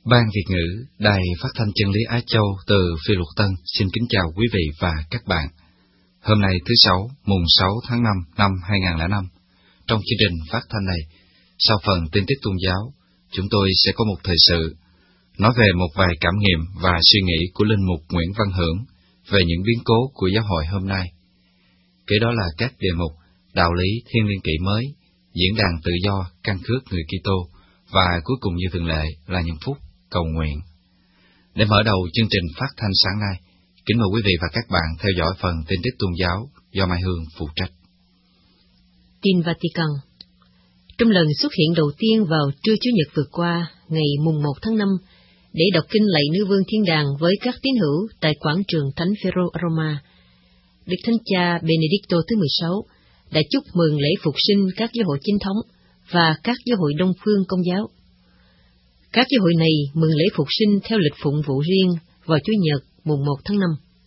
Ban Việt ngữ, Đài Phát thanh Chân lý Á Châu từ Phi Luật Tân xin kính chào quý vị và các bạn. Hôm nay thứ Sáu, mùng 6 tháng 5 năm 2005, trong chương trình phát thanh này, sau phần tin tức tôn giáo, chúng tôi sẽ có một thời sự nói về một vài cảm nghiệm và suy nghĩ của Linh mục Nguyễn Văn Hưởng về những biến cố của giáo hội hôm nay. Kế đó là các đề mục đạo lý thiên niên kỷ mới, diễn đàn tự do căn cước người Kitô và cuối cùng như thường lệ là những phút cầu nguyện. Để mở đầu chương trình phát thanh sáng nay, kính mời quý vị và các bạn theo dõi phần tin tức tôn giáo do Mai Hương phụ trách. Tin Vatican. Trong lần xuất hiện đầu tiên vào trưa Chủ nhật vừa qua, ngày mùng 1 tháng 5, để đọc kinh lạy Nữ Vương Thiên Đàng với các tín hữu tại quảng trường Thánh Phêrô ở Roma, Đức Thánh Cha Benedicto thứ 16 đã chúc mừng lễ phục sinh các giáo hội chính thống và các giáo hội Đông phương Công giáo. Các giáo hội này mừng lễ phục sinh theo lịch phụng vụ riêng vào Chủ nhật mùng 1 tháng 5.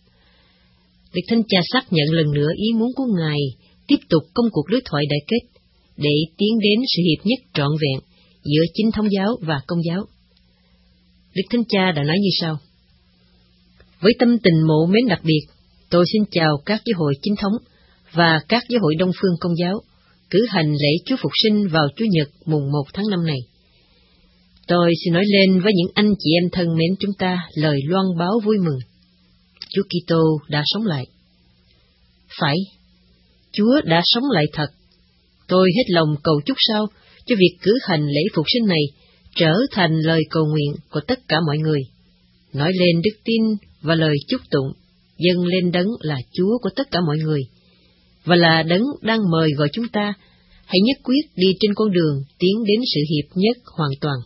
Đức Thánh Cha xác nhận lần nữa ý muốn của Ngài tiếp tục công cuộc đối thoại đại kết để tiến đến sự hiệp nhất trọn vẹn giữa chính thống giáo và Công giáo. Đức Thánh Cha đã nói như sau: với tâm tình mộ mến đặc biệt, tôi xin chào các giáo hội chính thống và các giáo hội Đông phương Công giáo cử hành lễ Chúa Phục sinh vào Chủ nhật mùng 1 tháng 5 này. Tôi xin nói lên với những anh chị em thân mến chúng ta lời loan báo vui mừng. Chúa Kitô đã sống lại. Phải, Chúa đã sống lại thật. Tôi hết lòng cầu chúc sao cho việc cử hành lễ phục sinh này trở thành lời cầu nguyện của tất cả mọi người, nói lên đức tin và lời chúc tụng, dâng lên Đấng là Chúa của tất cả mọi người, và là Đấng đang mời gọi chúng ta hãy nhất quyết đi trên con đường tiến đến sự hiệp nhất hoàn toàn.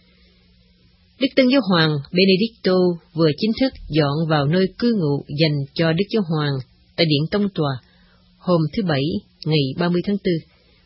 Đức Tân Giáo Hoàng Benedicto vừa chính thức dọn vào nơi cư ngụ dành cho Đức Giáo Hoàng tại Điện Tông Tòa hôm thứ Bảy, ngày 30 tháng 4.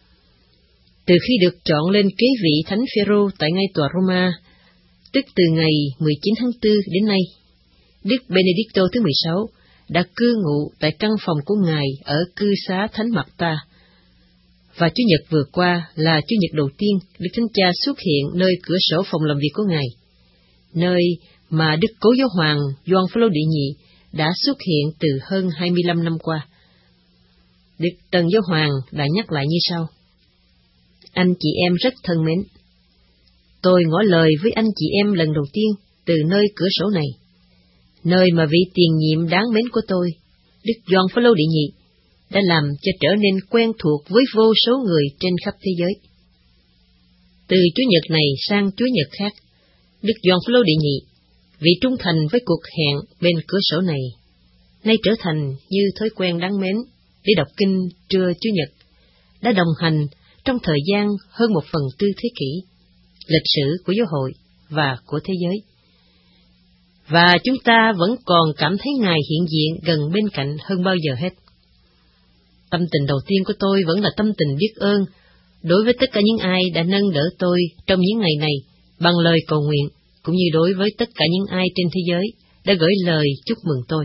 Từ khi được chọn lên kế vị Thánh Phêrô tại ngay tòa Roma, tức từ ngày 19 tháng 4 đến nay, Đức Benedicto thứ 16 đã cư ngụ tại căn phòng của Ngài ở cư xá Thánh Marta. Và Chủ nhật vừa qua là Chủ nhật đầu tiên Đức Thánh Cha xuất hiện nơi cửa sổ phòng làm việc của Ngài, nơi mà Đức Cố Giáo Hoàng Gioan Phaolô đệ nhị đã xuất hiện từ hơn 25 năm qua. Đức Tân Giáo Hoàng đã nhắc lại như sau: anh chị em rất thân mến, tôi ngỏ lời với anh chị em lần đầu tiên từ nơi cửa sổ này, nơi mà vị tiền nhiệm đáng mến của tôi, Đức Gioan Phaolô đệ nhị, đã làm cho trở nên quen thuộc với vô số người trên khắp thế giới. Từ Chủ nhật này sang Chủ nhật khác, Đức Gioan Phaolô đệ nhị, vì trung thành với cuộc hẹn bên cửa sổ này, nay trở thành như thói quen đáng mến để đọc kinh trưa Chủ nhật, đã đồng hành trong thời gian hơn 1/4 thế kỷ, lịch sử của giáo hội và của thế giới. Và chúng ta vẫn còn cảm thấy Ngài hiện diện gần bên cạnh hơn bao giờ hết. Tâm tình đầu tiên của tôi vẫn là tâm tình biết ơn đối với tất cả những ai đã nâng đỡ tôi trong những ngày này bằng lời cầu nguyện, cũng như đối với tất cả những ai trên thế giới đã gửi lời chúc mừng tôi.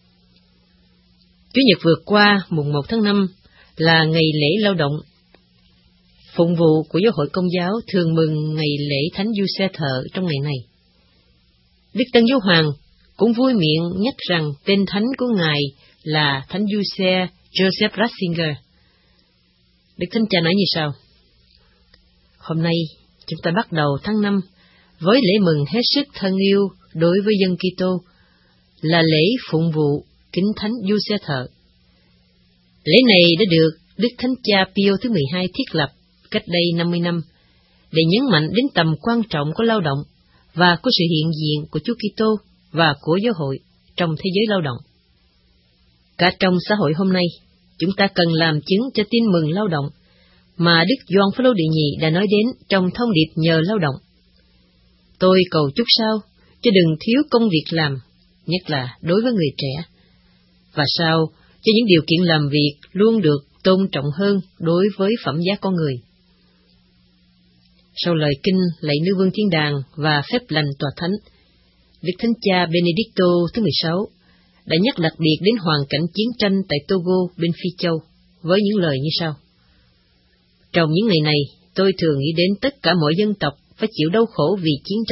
Chủ nhật vừa qua, mùng 1 tháng 5, là ngày lễ lao động. Phụng vụ của giáo hội Công giáo thường mừng ngày lễ Thánh Giuse Thợ trong ngày này. Đức Tân Giáo Hoàng cũng vui miệng nhắc rằng tên thánh của Ngài là Thánh Giuse Joseph Ratzinger. Đức Thánh Cha nói như sau: hôm nay chúng ta bắt đầu tháng 5 với lễ mừng hết sức thân yêu đối với dân Kitô, là lễ phụng vụ kính Thánh Giuse Thợ. Lễ này đã được Đức Thánh Cha Pio thứ 12 thiết lập cách đây 50 năm để nhấn mạnh đến tầm quan trọng của lao động và của sự hiện diện của Chúa Kitô và của giáo hội trong thế giới lao động. Cả trong xã hội hôm nay, chúng ta cần làm chứng cho tin mừng lao động mà Đức Gioan Phaolô đệ nhị đã nói đến trong thông điệp nhờ lao động. Tôi cầu chúc sao cho đừng thiếu công việc làm, nhất là đối với người trẻ, và sao cho những điều kiện làm việc luôn được tôn trọng hơn đối với phẩm giá con người. Sau lời kinh lạy Nữ Vương Thiên Đàng và phép lành tòa thánh, Đức Thánh Cha Benedicto thứ 16 đã nhắc đặc biệt đến hoàn cảnh chiến tranh tại Togo bên Phi Châu với những lời như sau: trong những ngày này, tôi thường nghĩ đến tất cả mọi dân tộc phải chịu đau khổ vì chiến tranh,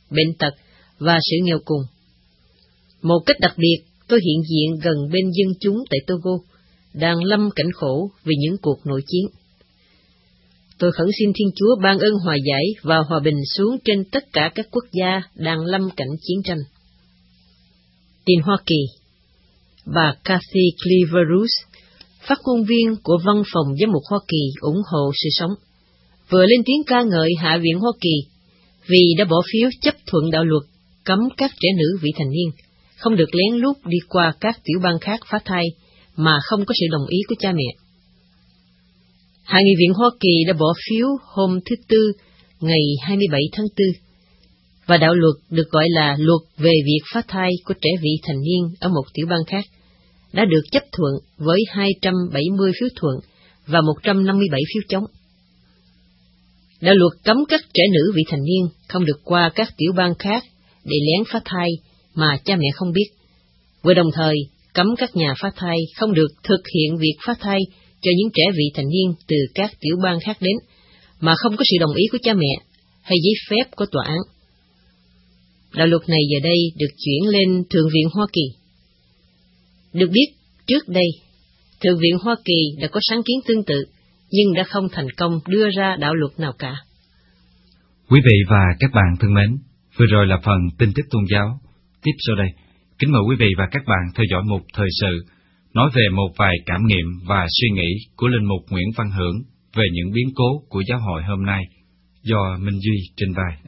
bệnh tật và sự nghèo cùng. Một cách đặc biệt, tôi hiện diện gần bên dân chúng tại Togo, đang lâm cảnh khổ vì những cuộc nội chiến. Tôi khẩn xin Thiên Chúa ban ơn hòa giải và hòa bình xuống trên tất cả các quốc gia đang lâm cảnh chiến tranh. Tin Hoa Kỳ. Bà Kathy Cleaver-Roos, phát ngôn viên của Văn phòng Giám mục Hoa Kỳ ủng hộ sự sống, vừa lên tiếng ca ngợi Hạ viện Hoa Kỳ vì đã bỏ phiếu chấp thuận đạo luật cấm các trẻ nữ vị thành niên không được lén lút đi qua các tiểu bang khác phá thai mà không có sự đồng ý của cha mẹ. Hạ nghị viện Hoa Kỳ đã bỏ phiếu hôm thứ Tư, ngày 27 tháng 4, và đạo luật được gọi là Luật về việc phá thai của trẻ vị thành niên ở một tiểu bang khác đã được chấp thuận với 270 phiếu thuận và 157 phiếu chống. Đạo luật cấm các trẻ nữ vị thành niên không được qua các tiểu bang khác để lén phá thai mà cha mẹ không biết, vừa đồng thời cấm các nhà phá thai không được thực hiện việc phá thai cho những trẻ vị thành niên từ các tiểu bang khác đến, mà không có sự đồng ý của cha mẹ hay giấy phép của tòa án. Đạo luật này giờ đây được chuyển lên Thượng viện Hoa Kỳ. Được biết, trước đây, Thượng viện Hoa Kỳ đã có sáng kiến tương tự, nhưng đã không thành công đưa ra đạo luật nào cả. Quý vị và các bạn thân mến, vừa rồi là phần tin tức tôn giáo. Tiếp sau đây, kính mời quý vị và các bạn theo dõi mục thời sự, nói về một vài cảm nghiệm và suy nghĩ của linh mục Nguyễn Văn Hưởng về những biến cố của giáo hội hôm nay, do Minh Duy trình bày.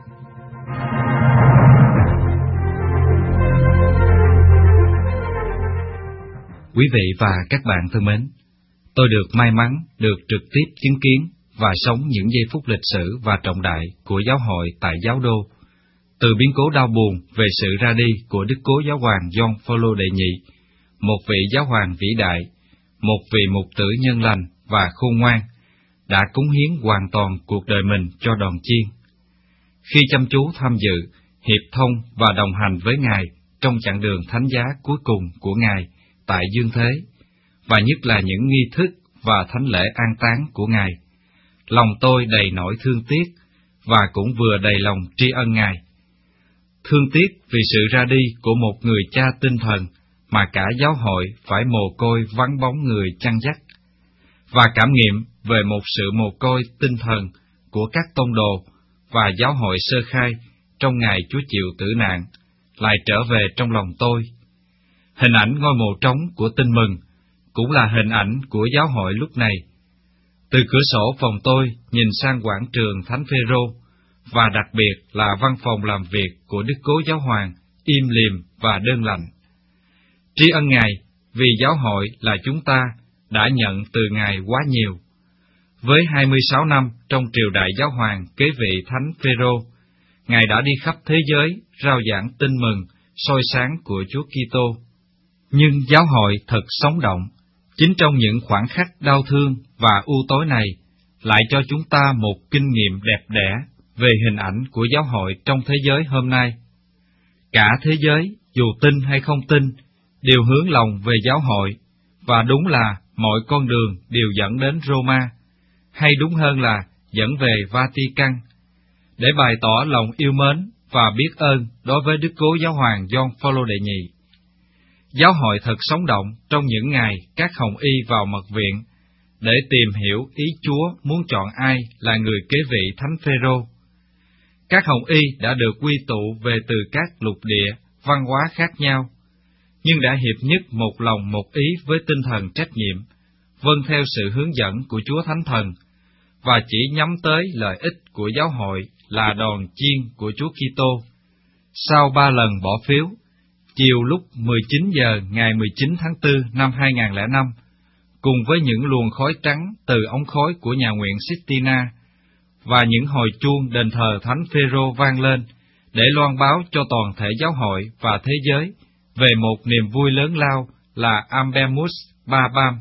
Quý vị và các bạn thân mến, tôi được may mắn được trực tiếp chứng kiến và sống những giây phút lịch sử và trọng đại của giáo hội tại giáo đô, từ biến cố đau buồn về sự ra đi của Đức Cố Giáo hoàng Gioan Phaolô đệ nhị, một vị giáo hoàng vĩ đại, một vị mục tử nhân lành và khôn ngoan, đã cống hiến hoàn toàn cuộc đời mình cho đoàn chiên. Khi chăm chú tham dự, hiệp thông và đồng hành với Ngài trong chặng đường thánh giá cuối cùng của Ngài tại dương thế, và nhất là những nghi thức và thánh lễ an táng của Ngài, lòng tôi đầy nỗi thương tiếc và cũng vừa đầy lòng tri ân Ngài. Thương tiếc vì sự ra đi của một người cha tinh thần mà cả giáo hội phải mồ côi vắng bóng người chăn dắt, và cảm nghiệm về một sự mồ côi tinh thần của các tông đồ và giáo hội sơ khai trong ngày Chúa chịu tử nạn lại trở về trong lòng tôi. Hình ảnh ngôi mộ trống của Tin Mừng cũng là hình ảnh của giáo hội lúc này. Từ cửa sổ phòng tôi nhìn sang quảng trường Thánh Phêrô, và đặc biệt là văn phòng làm việc của Đức Cố Giáo hoàng, im lìm và đơn lạnh. Tri ân Ngài vì giáo hội là chúng ta đã nhận từ Ngài quá nhiều. Với 26 năm trong triều đại giáo hoàng kế vị Thánh Phêrô, Ngài đã đi khắp thế giới rao giảng tin mừng, soi sáng của Chúa Kitô. Nhưng giáo hội thật sống động, chính trong những khoảnh khắc đau thương và u tối này, lại cho chúng ta một kinh nghiệm đẹp đẽ về hình ảnh của giáo hội trong thế giới hôm nay. Cả thế giới, dù tin hay không tin, đều hướng lòng về giáo hội, và đúng là mọi con đường đều dẫn đến Roma, hay đúng hơn là dẫn về Vatican, để bày tỏ lòng yêu mến và biết ơn đối với Đức Cố Giáo hoàng Gioan Phaolô đệ nhị. Giáo hội thật sống động trong những ngày các hồng y vào mật viện để tìm hiểu ý Chúa muốn chọn ai là người kế vị Thánh Phêrô. Các hồng y đã được quy tụ về từ các lục địa, văn hóa khác nhau, nhưng đã hiệp nhất một lòng một ý với tinh thần trách nhiệm, vâng theo sự hướng dẫn của Chúa Thánh Thần, và chỉ nhắm tới lợi ích của giáo hội là đòn chiên của Chúa Kitô. Sau 3 lần bỏ phiếu, chiều lúc 19 giờ ngày 19 tháng 4 năm 2005, cùng với những luồng khói trắng từ ống khói của nhà nguyện Sistina và những hồi chuông đền thờ Thánh Phêrô vang lên để loan báo cho toàn thể giáo hội và thế giới về một niềm vui lớn lao là Ambemus Babam.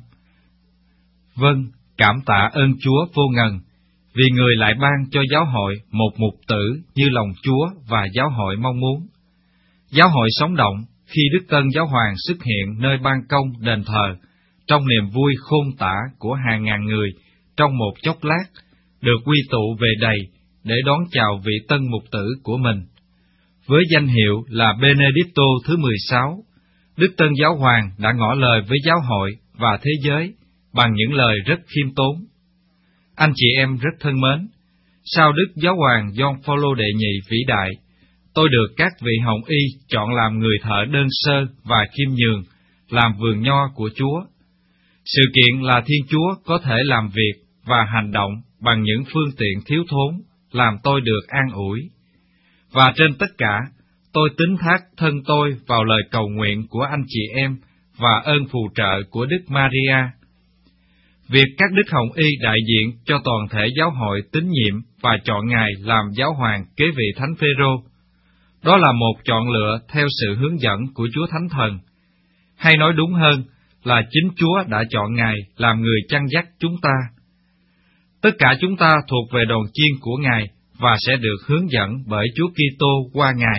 Vâng, cảm tạ ơn Chúa vô ngần, vì Người lại ban cho giáo hội một mục tử như lòng Chúa và giáo hội mong muốn. Giáo hội sống động khi Đức Tân Giáo hoàng xuất hiện nơi ban công đền thờ, trong niềm vui khôn tả của hàng ngàn người trong một chốc lát, được quy tụ về đầy để đón chào vị tân mục tử của mình. với danh hiệu là Benedicto thứ 16, Đức Tân Giáo Hoàng đã ngỏ lời với giáo hội và thế giới bằng những lời rất khiêm tốn. Anh chị em rất thân mến, sau Đức Giáo Hoàng Gioan Phaolô đệ nhị vĩ đại, tôi được các vị hồng y chọn làm người thợ đơn sơ và khiêm nhường, làm vườn nho của Chúa. Sự kiện là Thiên Chúa có thể làm việc và hành động bằng những phương tiện thiếu thốn, làm tôi được an ủi. Và trên tất cả, tôi tín thác thân tôi vào lời cầu nguyện của anh chị em và ơn phù trợ của Đức Maria. Việc các Đức Hồng Y đại diện cho toàn thể giáo hội tín nhiệm và chọn Ngài làm giáo hoàng kế vị Thánh Phêrô, đó là một chọn lựa theo sự hướng dẫn của Chúa Thánh Thần, hay nói đúng hơn là chính Chúa đã chọn Ngài làm người chăn dắt chúng ta. Tất cả chúng ta thuộc về đoàn chiên của Ngài và sẽ được hướng dẫn bởi Chúa Kitô qua Ngài.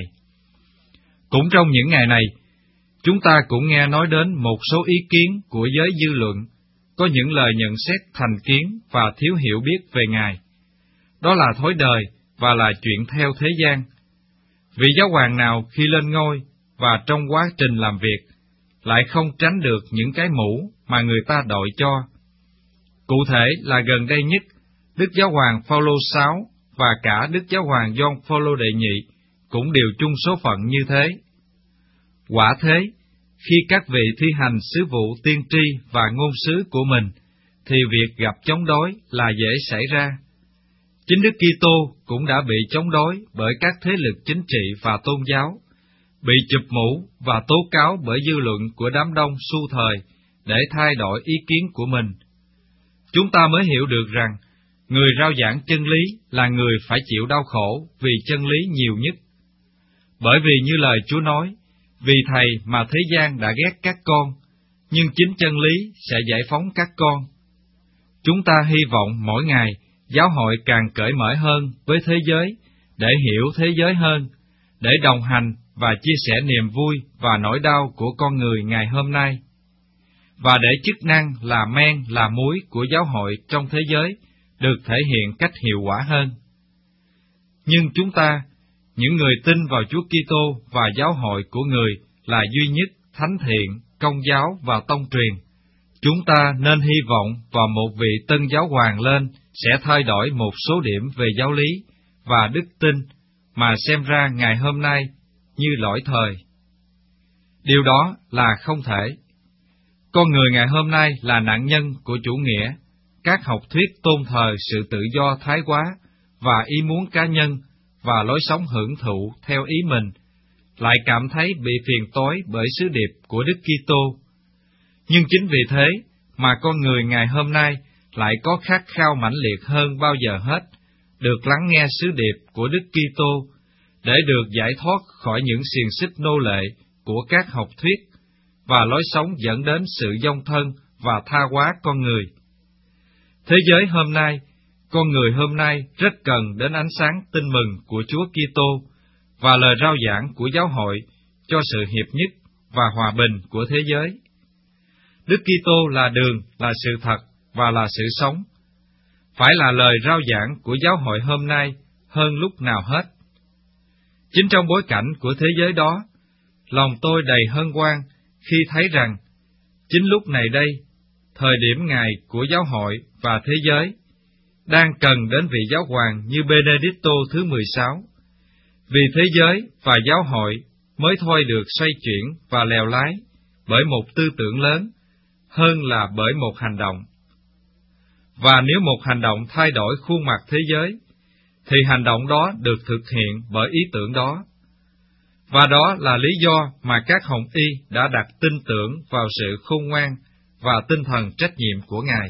Cũng trong những ngày này, chúng ta cũng nghe nói đến một số ý kiến của giới dư luận, có những lời nhận xét thành kiến và thiếu hiểu biết về Ngài. Đó là thói đời và là chuyện theo thế gian. Vị giáo hoàng nào khi lên ngôi và trong quá trình làm việc, lại không tránh được những cái mũ mà người ta đội cho. Cụ thể là gần đây nhất, Đức Giáo hoàng Phaolô VI và cả Đức Giáo hoàng Gioan Phaolô đệ nhị cũng đều chung số phận như thế. Quả thế, khi các vị thi hành sứ vụ tiên tri và ngôn sứ của mình, thì việc gặp chống đối là dễ xảy ra. Chính Đức Kitô cũng đã bị chống đối bởi các thế lực chính trị và tôn giáo, bị chụp mũ và tố cáo bởi dư luận của đám đông xu thời để thay đổi ý kiến của mình. Chúng ta mới hiểu được rằng, người rao giảng chân lý là người phải chịu đau khổ vì chân lý nhiều nhất. Bởi vì như lời Chúa nói, vì Thầy mà thế gian đã ghét các con, nhưng chính chân lý sẽ giải phóng các con. Chúng ta hy vọng mỗi ngày giáo hội càng cởi mở hơn với thế giới, để hiểu thế giới hơn, để đồng hành và chia sẻ niềm vui và nỗi đau của con người ngày hôm nay, và để chức năng là men là muối của giáo hội trong thế giới được thể hiện cách hiệu quả hơn. Nhưng chúng ta, những người tin vào Chúa Kitô và giáo hội của người là duy nhất, thánh thiện, công giáo và tông truyền, chúng ta nên hy vọng vào một vị tân giáo hoàng lên sẽ thay đổi một số điểm về giáo lý và đức tin mà xem ra ngày hôm nay như lỗi thời. Điều đó là không thể. Con người ngày hôm nay là nạn nhân của chủ nghĩa, các học thuyết tôn thờ sự tự do thái quá và ý muốn cá nhân và lối sống hưởng thụ theo ý mình, lại cảm thấy bị phiền toái bởi sứ điệp của Đức Kitô. Nhưng chính vì thế mà con người ngày hôm nay lại có khát khao mãnh liệt hơn bao giờ hết, được lắng nghe sứ điệp của Đức Kitô, để được giải thoát khỏi những xiềng xích nô lệ của các học thuyết và lối sống dẫn đến sự dông thân và tha hóa con người. Thế giới hôm nay, con người hôm nay rất cần đến ánh sáng tin mừng của Chúa Kitô và lời rao giảng của giáo hội cho sự hiệp nhất và hòa bình của thế giới. Đức Kitô là đường, là sự thật và là sự sống, phải là lời rao giảng của giáo hội hôm nay hơn lúc nào hết. Chính trong bối cảnh của thế giới đó, lòng tôi đầy hân hoan khi thấy rằng, chính lúc này đây, thời điểm ngày của giáo hội và thế giới, đang cần đến vị giáo hoàng như Benedicto thứ 16, vì thế giới và giáo hội mới thôi được xoay chuyển và lèo lái bởi một tư tưởng lớn hơn là bởi một hành động. Và nếu một hành động thay đổi khuôn mặt thế giới, thì hành động đó được thực hiện bởi ý tưởng đó. Và đó là lý do mà các hồng y đã đặt tin tưởng vào sự khôn ngoan và tinh thần trách nhiệm của Ngài.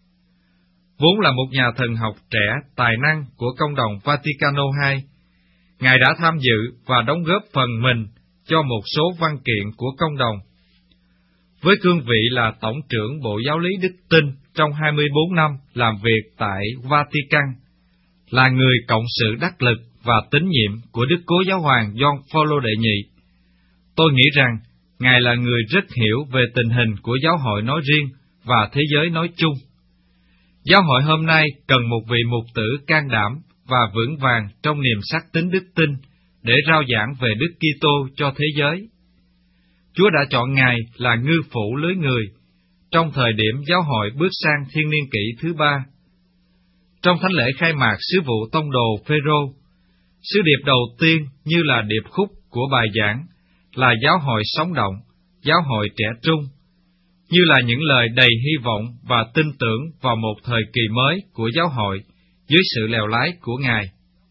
Vốn là một nhà thần học trẻ tài năng của công đồng Vaticano II, Ngài đã tham dự và đóng góp phần mình cho một số văn kiện của công đồng. Với cương vị là Tổng trưởng Bộ Giáo lý Đức Tin trong 24 năm làm việc tại Vatican, là người cộng sự đắc lực và tín nhiệm của Đức Cố Giáo hoàng Gioan Phaolô đệ nhị, tôi nghĩ rằng Ngài là người rất hiểu về tình hình của giáo hội nói riêng và thế giới nói chung. Giáo hội hôm nay cần một vị mục tử can đảm và vững vàng trong niềm xác tín đức tin để rao giảng về Đức Kitô cho thế giới. Chúa đã chọn Ngài là ngư phủ lưới người trong thời điểm giáo hội bước sang thiên niên kỷ thứ 3. Trong thánh lễ khai mạc sứ vụ tông đồ Phêrô, sứ điệp đầu tiên như là điệp khúc của bài giảng là giáo hội sống động, giáo hội trẻ trung, như là những lời đầy hy vọng và tin tưởng vào một thời kỳ mới của giáo hội dưới sự lèo lái của Ngài.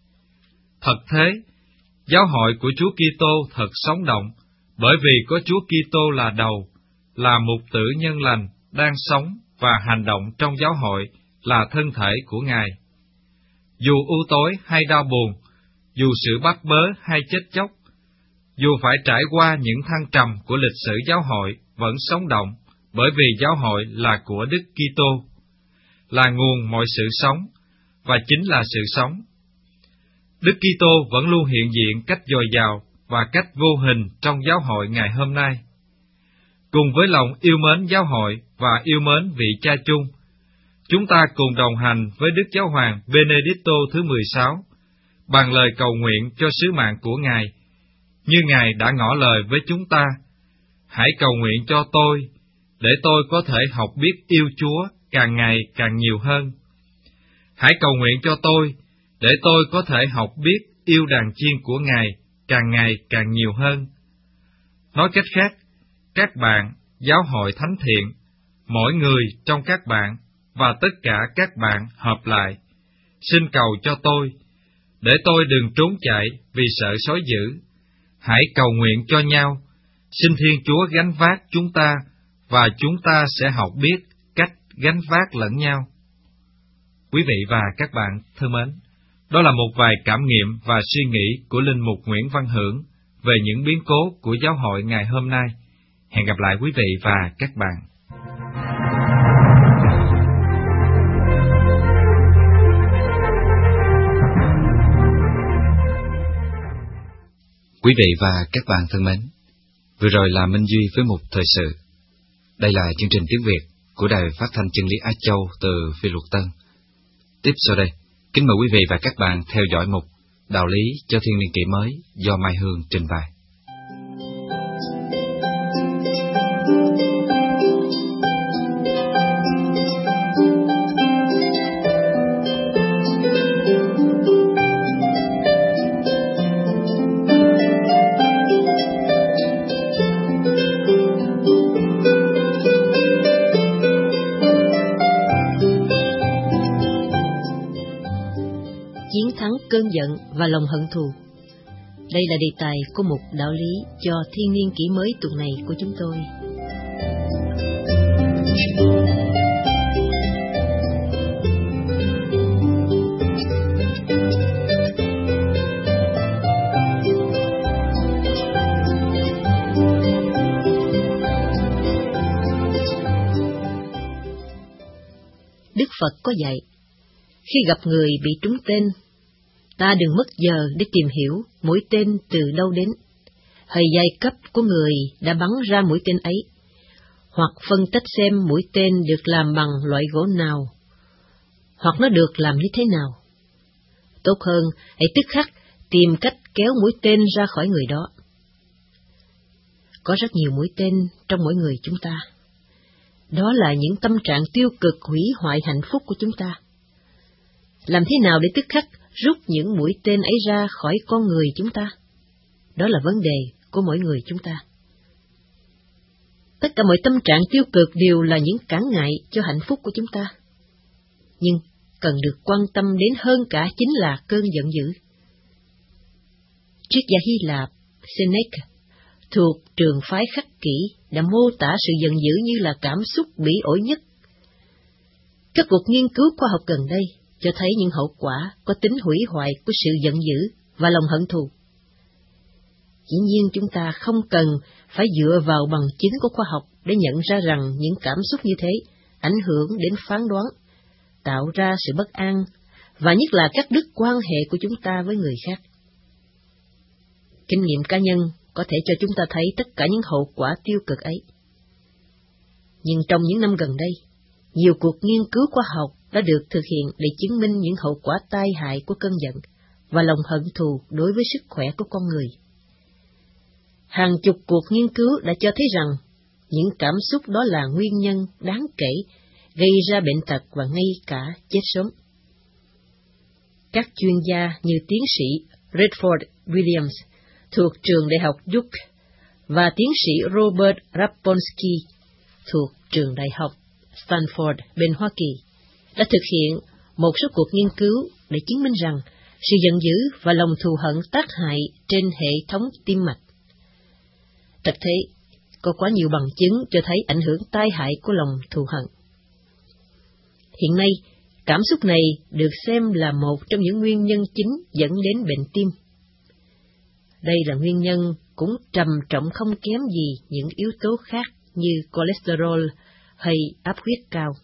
Thật thế, giáo hội của Chúa Kitô thật sống động, bởi vì có Chúa Kitô là đầu, là mục tử nhân lành, đang sống và hành động trong giáo hội, là thân thể của Ngài. Dù u tối hay đau buồn, dù sự bắt bớ hay chết chóc, dù phải trải qua những thăng trầm của lịch sử giáo hội, vẫn sống động, bởi vì giáo hội là của Đức Kitô, là nguồn mọi sự sống, và chính là sự sống. Đức Kitô vẫn luôn hiện diện cách dồi dào và cách vô hình trong giáo hội ngày hôm nay. Cùng với lòng yêu mến giáo hội và yêu mến vị Cha chung, chúng ta cùng đồng hành với Đức Giáo hoàng Benedicto thứ 16 bằng lời cầu nguyện cho sứ mạng của Ngài, như Ngài đã ngỏ lời với chúng ta: hãy cầu nguyện cho tôi, để tôi có thể học biết yêu Chúa càng ngày càng nhiều hơn. Hãy cầu nguyện cho tôi, để tôi có thể học biết yêu đàn chiên của Ngài càng ngày càng nhiều hơn. Nói cách khác, các bạn, giáo hội thánh thiện, mỗi người trong các bạn và tất cả các bạn hợp lại, xin cầu cho tôi, để tôi đừng trốn chạy vì sợ sói dữ. Hãy cầu nguyện cho nhau, xin Thiên Chúa gánh vác chúng ta, và chúng ta sẽ học biết cách gánh vác lẫn nhau. Quý vị và các bạn thân mến, đó là một vài cảm nghiệm và suy nghĩ của Linh mục Nguyễn Văn Hưởng về những biến cố của giáo hội ngày hôm nay. Hẹn gặp lại quý vị và các bạn. Quý vị và các bạn thân mến, vừa rồi là Minh Duy với một thời sự. Đây là chương trình tiếng Việt của Đài Phát thanh Chân lý Á Châu từ Phi Luật Tân. Tiếp sau đây, kính mời quý vị và các bạn theo dõi mục Đạo lý cho thiên niên kỷ mới do Mai Hương trình bày. Chiến thắng cơn giận và lòng hận thù. Đây là đề tài của mục đạo lý cho thiên niên kỷ mới tuần này của chúng tôi. Đức Phật có dạy, khi gặp người bị trúng tên, ta đừng mất giờ để tìm hiểu mũi tên từ đâu đến, hay giai cấp của người đã bắn ra mũi tên ấy, hoặc phân tách xem mũi tên được làm bằng loại gỗ nào, hoặc nó được làm như thế nào. Tốt hơn, hãy tức khắc tìm cách kéo mũi tên ra khỏi người đó. Có rất nhiều mũi tên trong mỗi người chúng ta. Đó là những tâm trạng tiêu cực hủy hoại hạnh phúc của chúng ta. Làm thế nào để tức khắc rút những mũi tên ấy ra khỏi con người chúng ta? Đó là vấn đề của mỗi người chúng ta. Tất cả mọi tâm trạng tiêu cực đều là những cản ngại cho hạnh phúc của chúng ta. Nhưng cần được quan tâm đến hơn cả chính là cơn giận dữ. Triết gia Hy Lạp Seneca thuộc trường phái khắc kỷ đã mô tả sự giận dữ như là cảm xúc bỉ ổi nhất. Các cuộc nghiên cứu khoa học gần đây cho thấy những hậu quả có tính hủy hoại của sự giận dữ và lòng hận thù. Dĩ nhiên chúng ta không cần phải dựa vào bằng chứng của khoa học để nhận ra rằng những cảm xúc như thế ảnh hưởng đến phán đoán, tạo ra sự bất an, và nhất là các đứt quan hệ của chúng ta với người khác. Kinh nghiệm cá nhân có thể cho chúng ta thấy tất cả những hậu quả tiêu cực ấy. Nhưng trong những năm gần đây, nhiều cuộc nghiên cứu khoa học đã được thực hiện để chứng minh những hậu quả tai hại của cơn giận và lòng hận thù đối với sức khỏe của con người. Hàng chục cuộc nghiên cứu đã cho thấy rằng những cảm xúc đó là nguyên nhân đáng kể gây ra bệnh tật và ngay cả chết sớm. Các chuyên gia như tiến sĩ Redford Williams thuộc trường đại học Duke và tiến sĩ Robert Raponsky thuộc trường đại học Stanford bên Hoa Kỳ đã thực hiện một số cuộc nghiên cứu để chứng minh rằng sự giận dữ và lòng thù hận tác hại trên hệ thống tim mạch. Thực tế, có quá nhiều bằng chứng cho thấy ảnh hưởng tai hại của lòng thù hận. Hiện nay, cảm xúc này được xem là một trong những nguyên nhân chính dẫn đến bệnh tim. Đây là nguyên nhân cũng trầm trọng không kém gì những yếu tố khác như cholesterol hay áp huyết cao.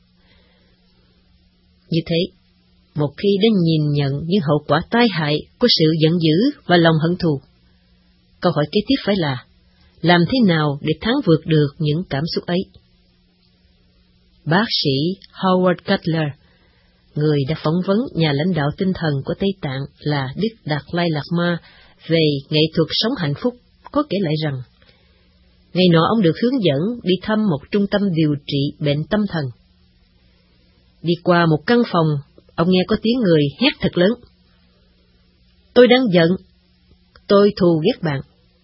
Như thế, một khi đã nhìn nhận những hậu quả tai hại của sự giận dữ và lòng hận thù, câu hỏi kế tiếp phải là, làm thế nào để thắng vượt được những cảm xúc ấy? Bác sĩ Howard Cutler, người đã phỏng vấn nhà lãnh đạo tinh thần của Tây Tạng là Đức Đạt Lai Lạt Ma về nghệ thuật sống hạnh phúc, có kể lại rằng, ngày nọ ông được hướng dẫn đi thăm một trung tâm điều trị bệnh tâm thần. Đi qua một căn phòng, ông nghe có tiếng người hét thật lớn: "Tôi đang giận, tôi thù ghét bạn."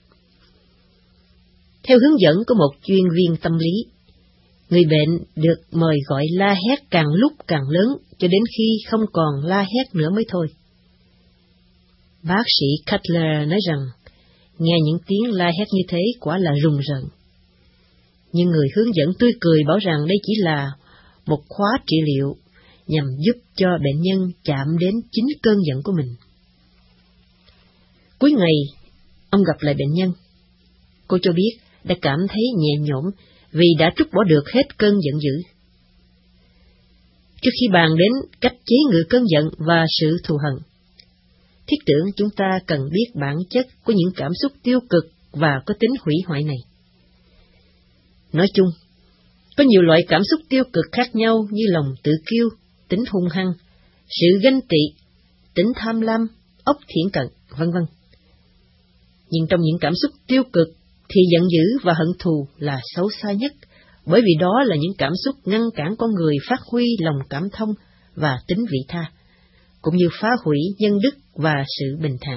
Theo hướng dẫn của một chuyên viên tâm lý, người bệnh được mời gọi la hét càng lúc càng lớn cho đến khi không còn la hét nữa mới thôi. Bác sĩ Cutler nói rằng, nghe những tiếng la hét như thế quả là rùng rợn. Nhưng người hướng dẫn tươi cười bảo rằng đây chỉ là một khóa trị liệu nhằm giúp cho bệnh nhân chạm đến chính cơn giận của mình. Cuối ngày, ông gặp lại bệnh nhân. Cô cho biết đã cảm thấy nhẹ nhõm vì đã trút bỏ được hết cơn giận dữ. Trước khi bàn đến cách chế ngự cơn giận và sự thù hận, thiết tưởng chúng ta cần biết bản chất của những cảm xúc tiêu cực và có tính hủy hoại này. Nói chung, có nhiều loại cảm xúc tiêu cực khác nhau như lòng tự kiêu, tính hung hăng, sự ganh tị, tính tham lam, óc thiển cận, vân vân. Nhưng trong những cảm xúc tiêu cực thì giận dữ và hận thù là xấu xa nhất, bởi vì đó là những cảm xúc ngăn cản con người phát huy lòng cảm thông và tính vị tha, cũng như phá hủy nhân đức và sự bình thản.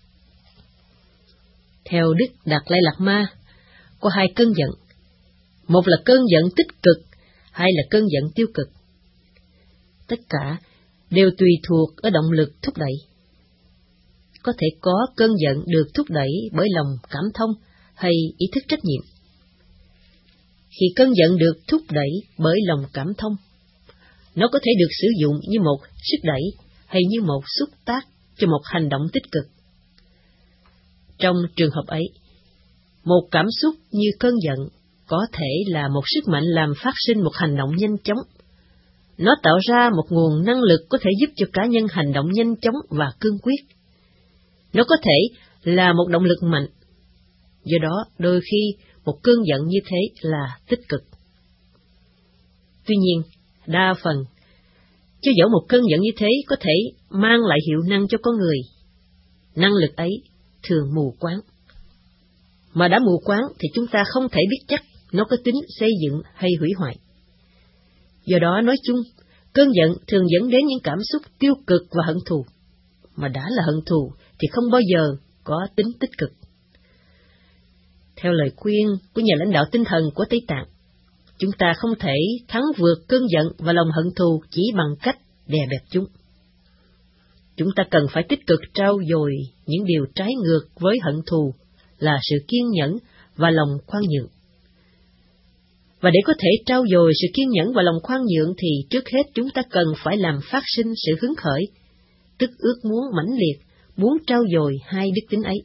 Theo Đức Đạt Lai Lạt Ma, có hai cơn giận, một là cơn giận tích cực, hai là cơn giận tiêu cực. Tất cả đều tùy thuộc ở động lực thúc đẩy. Có thể có cơn giận được thúc đẩy bởi lòng cảm thông hay ý thức trách nhiệm. Khi cơn giận được thúc đẩy bởi lòng cảm thông, nó có thể được sử dụng như một sức đẩy hay như một xúc tác cho một hành động tích cực. Trong trường hợp ấy, một cảm xúc như cơn giận có thể là một sức mạnh làm phát sinh một hành động nhanh chóng. Nó tạo ra một nguồn năng lực có thể giúp cho cá nhân hành động nhanh chóng và cương quyết. Nó có thể là một động lực mạnh. Do đó, đôi khi một cơn giận như thế là tích cực. Tuy nhiên, đa phần, cho dẫu một cơn giận như thế có thể mang lại hiệu năng cho con người, năng lực ấy thường mù quáng. Mà đã mù quáng thì chúng ta không thể biết chắc nó có tính xây dựng hay hủy hoại. Do đó, nói chung, cơn giận thường dẫn đến những cảm xúc tiêu cực và hận thù, mà đã là hận thù thì không bao giờ có tính tích cực. Theo lời khuyên của nhà lãnh đạo tinh thần của Tây Tạng, chúng ta không thể thắng vượt cơn giận và lòng hận thù chỉ bằng cách đè bẹp chúng. Chúng ta cần phải tích cực trau dồi những điều trái ngược với hận thù là sự kiên nhẫn và lòng khoan nhượng. Và để có thể trau dồi sự kiên nhẫn và lòng khoan nhượng thì trước hết chúng ta cần phải làm phát sinh sự hứng khởi, tức ước muốn mãnh liệt, muốn trau dồi hai đức tính ấy.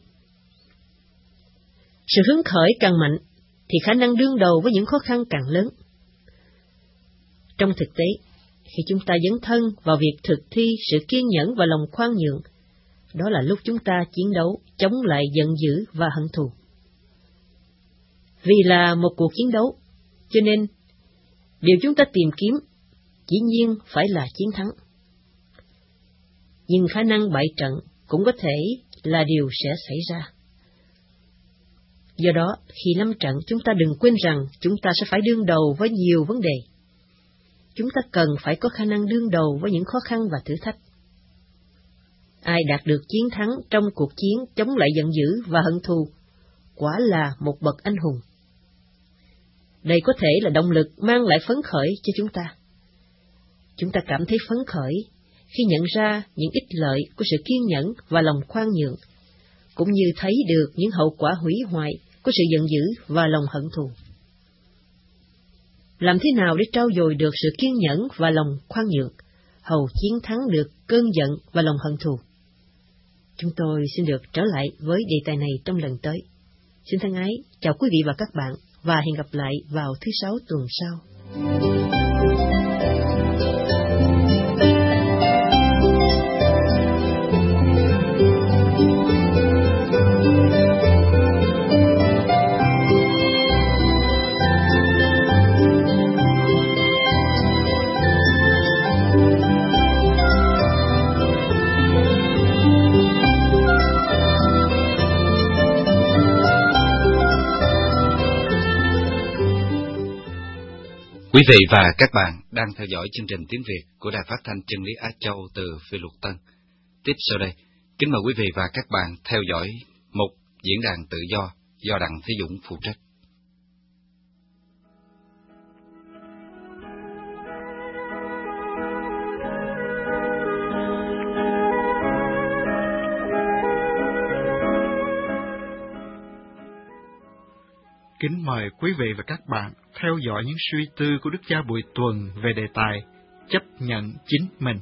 Sự hứng khởi càng mạnh thì khả năng đương đầu với những khó khăn càng lớn. Trong thực tế, khi chúng ta dấn thân vào việc thực thi sự kiên nhẫn và lòng khoan nhượng, đó là lúc chúng ta chiến đấu chống lại giận dữ và hận thù. Vì là một cuộc chiến đấu, cho nên điều chúng ta tìm kiếm dĩ nhiên phải là chiến thắng. Nhưng khả năng bại trận cũng có thể là điều sẽ xảy ra. Do đó, khi lâm trận, chúng ta đừng quên rằng chúng ta sẽ phải đương đầu với nhiều vấn đề. Chúng ta cần phải có khả năng đương đầu với những khó khăn và thử thách. Ai đạt được chiến thắng trong cuộc chiến chống lại giận dữ và hận thù, quả là một bậc anh hùng. Đây có thể là động lực mang lại phấn khởi cho chúng ta. Chúng ta cảm thấy phấn khởi khi nhận ra những ích lợi của sự kiên nhẫn và lòng khoan nhượng, cũng như thấy được những hậu quả hủy hoại của sự giận dữ và lòng hận thù. Làm thế nào để trau dồi được sự kiên nhẫn và lòng khoan nhượng, hầu chiến thắng được cơn giận và lòng hận thù? Chúng tôi xin được trở lại với đề tài này trong lần tới. Xin thân ái, chào quý vị và các bạn, và hẹn gặp lại vào thứ Sáu tuần sau. Quý vị và các bạn đang theo dõi chương trình tiếng Việt của Đài Phát thanh Chân lý Á Châu từ Phi Luật Tân. Tiếp sau đây, kính mời quý vị và các bạn theo dõi mục Diễn đàn tự do Đặng Thế Dũng phụ trách. Kính mời quý vị và các bạn theo dõi những suy tư của Đức cha Bùi Tuần về đề tài chấp nhận chính mình.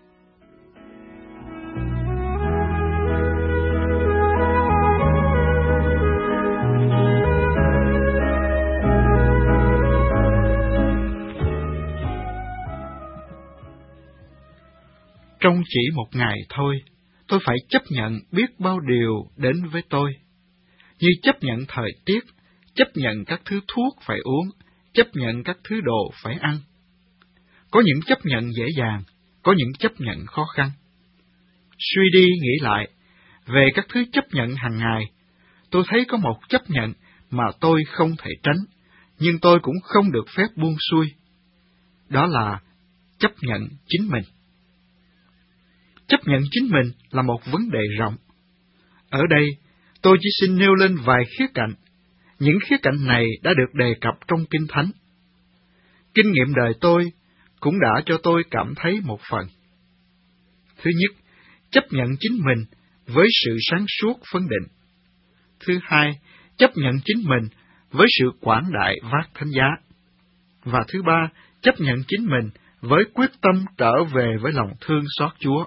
Trong chỉ một ngày thôi, tôi phải chấp nhận biết bao điều đến với tôi, như chấp nhận thời tiết, chấp nhận các thứ thuốc phải uống, chấp nhận các thứ đồ phải ăn. Có những chấp nhận dễ dàng, có những chấp nhận khó khăn. Suy đi nghĩ lại, về các thứ chấp nhận hàng ngày, tôi thấy có một chấp nhận mà tôi không thể tránh, nhưng tôi cũng không được phép buông xuôi. Đó là chấp nhận chính mình. Chấp nhận chính mình là một vấn đề rộng. Ở đây, tôi chỉ xin nêu lên vài khía cạnh. Những khía cạnh này đã được đề cập trong Kinh Thánh. Kinh nghiệm đời tôi cũng đã cho tôi cảm thấy một phần. Thứ nhất, chấp nhận chính mình với sự sáng suốt phân định. Thứ hai, chấp nhận chính mình với sự quảng đại vác thánh giá. Và thứ ba, chấp nhận chính mình với quyết tâm trở về với lòng thương xót Chúa.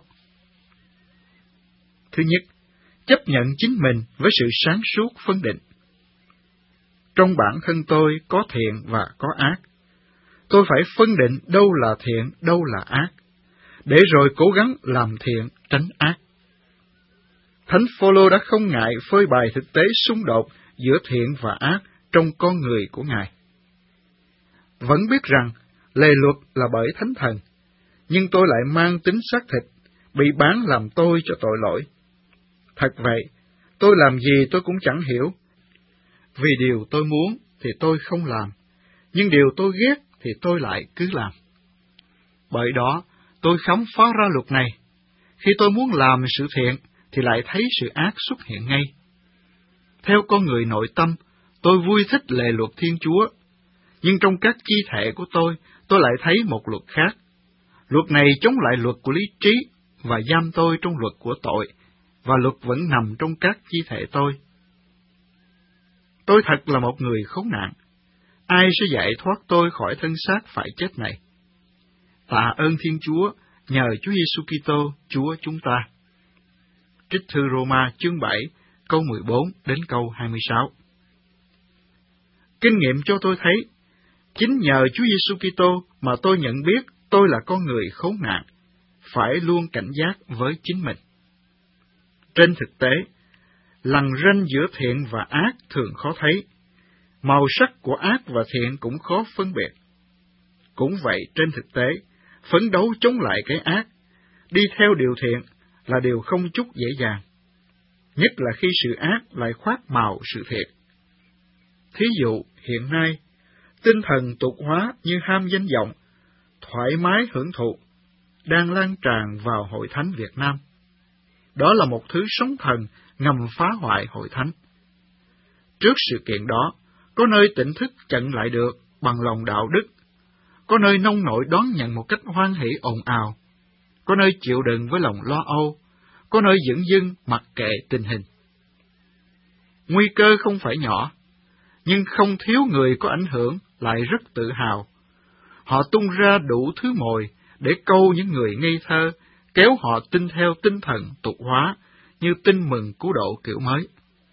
Thứ nhất, chấp nhận chính mình với sự sáng suốt phân định. Trong bản thân tôi có thiện và có ác. Tôi phải phân định đâu là thiện, đâu là ác, để rồi cố gắng làm thiện, tránh ác. Thánh Phaolô đã không ngại phơi bày thực tế xung đột giữa thiện và ác trong con người của Ngài. Vẫn biết rằng lề luật là bởi Thánh Thần, nhưng tôi lại mang tính xác thịt, bị bán làm tôi cho tội lỗi. Thật vậy, tôi làm gì tôi cũng chẳng hiểu. Vì điều tôi muốn thì tôi không làm, nhưng điều tôi ghét thì tôi lại cứ làm. Bởi đó, tôi khám phá ra luật này. Khi tôi muốn làm sự thiện thì lại thấy sự ác xuất hiện ngay. Theo con người nội tâm, tôi vui thích lề luật Thiên Chúa, nhưng trong các chi thể của tôi lại thấy một luật khác. Luật này chống lại luật của lý trí và giam tôi trong luật của tội, và luật vẫn nằm trong các chi thể tôi. Tôi thật là một người khốn nạn. Ai sẽ giải thoát tôi khỏi thân xác phải chết này? Tạ ơn Thiên Chúa, nhờ Chúa Giêsu Kitô, Chúa chúng ta. Trích thư Roma chương 7, câu 14 đến câu 26. Kinh nghiệm cho tôi thấy, chính nhờ Chúa Giêsu Kitô mà tôi nhận biết tôi là con người khốn nạn, phải luôn cảnh giác với chính mình. Trên thực tế, lằn ranh giữa thiện và ác thường khó thấy. Màu sắc của ác và thiện cũng khó phân biệt. Cũng vậy, trên thực tế, phấn đấu chống lại cái ác, đi theo điều thiện là điều không chút dễ dàng, nhất là khi sự ác lại khoác màu sự thiện. Thí dụ, hiện nay, tinh thần tục hóa như ham danh vọng, thoải mái hưởng thụ, đang lan tràn vào hội thánh Việt Nam. Đó là một thứ sóng thần ngầm phá hoại hội thánh. Trước sự kiện đó, có nơi tỉnh thức chặn lại được bằng lòng đạo đức, có nơi nông nổi đón nhận một cách hoan hỷ ồn ào, có nơi chịu đựng với lòng lo âu, có nơi dửng dưng mặc kệ tình hình. Nguy cơ không phải nhỏ, nhưng không thiếu người có ảnh hưởng lại rất tự hào. Họ tung ra đủ thứ mồi để câu những người ngây thơ, kéo họ tin theo tinh thần tục hóa như tin mừng cứu độ kiểu mới.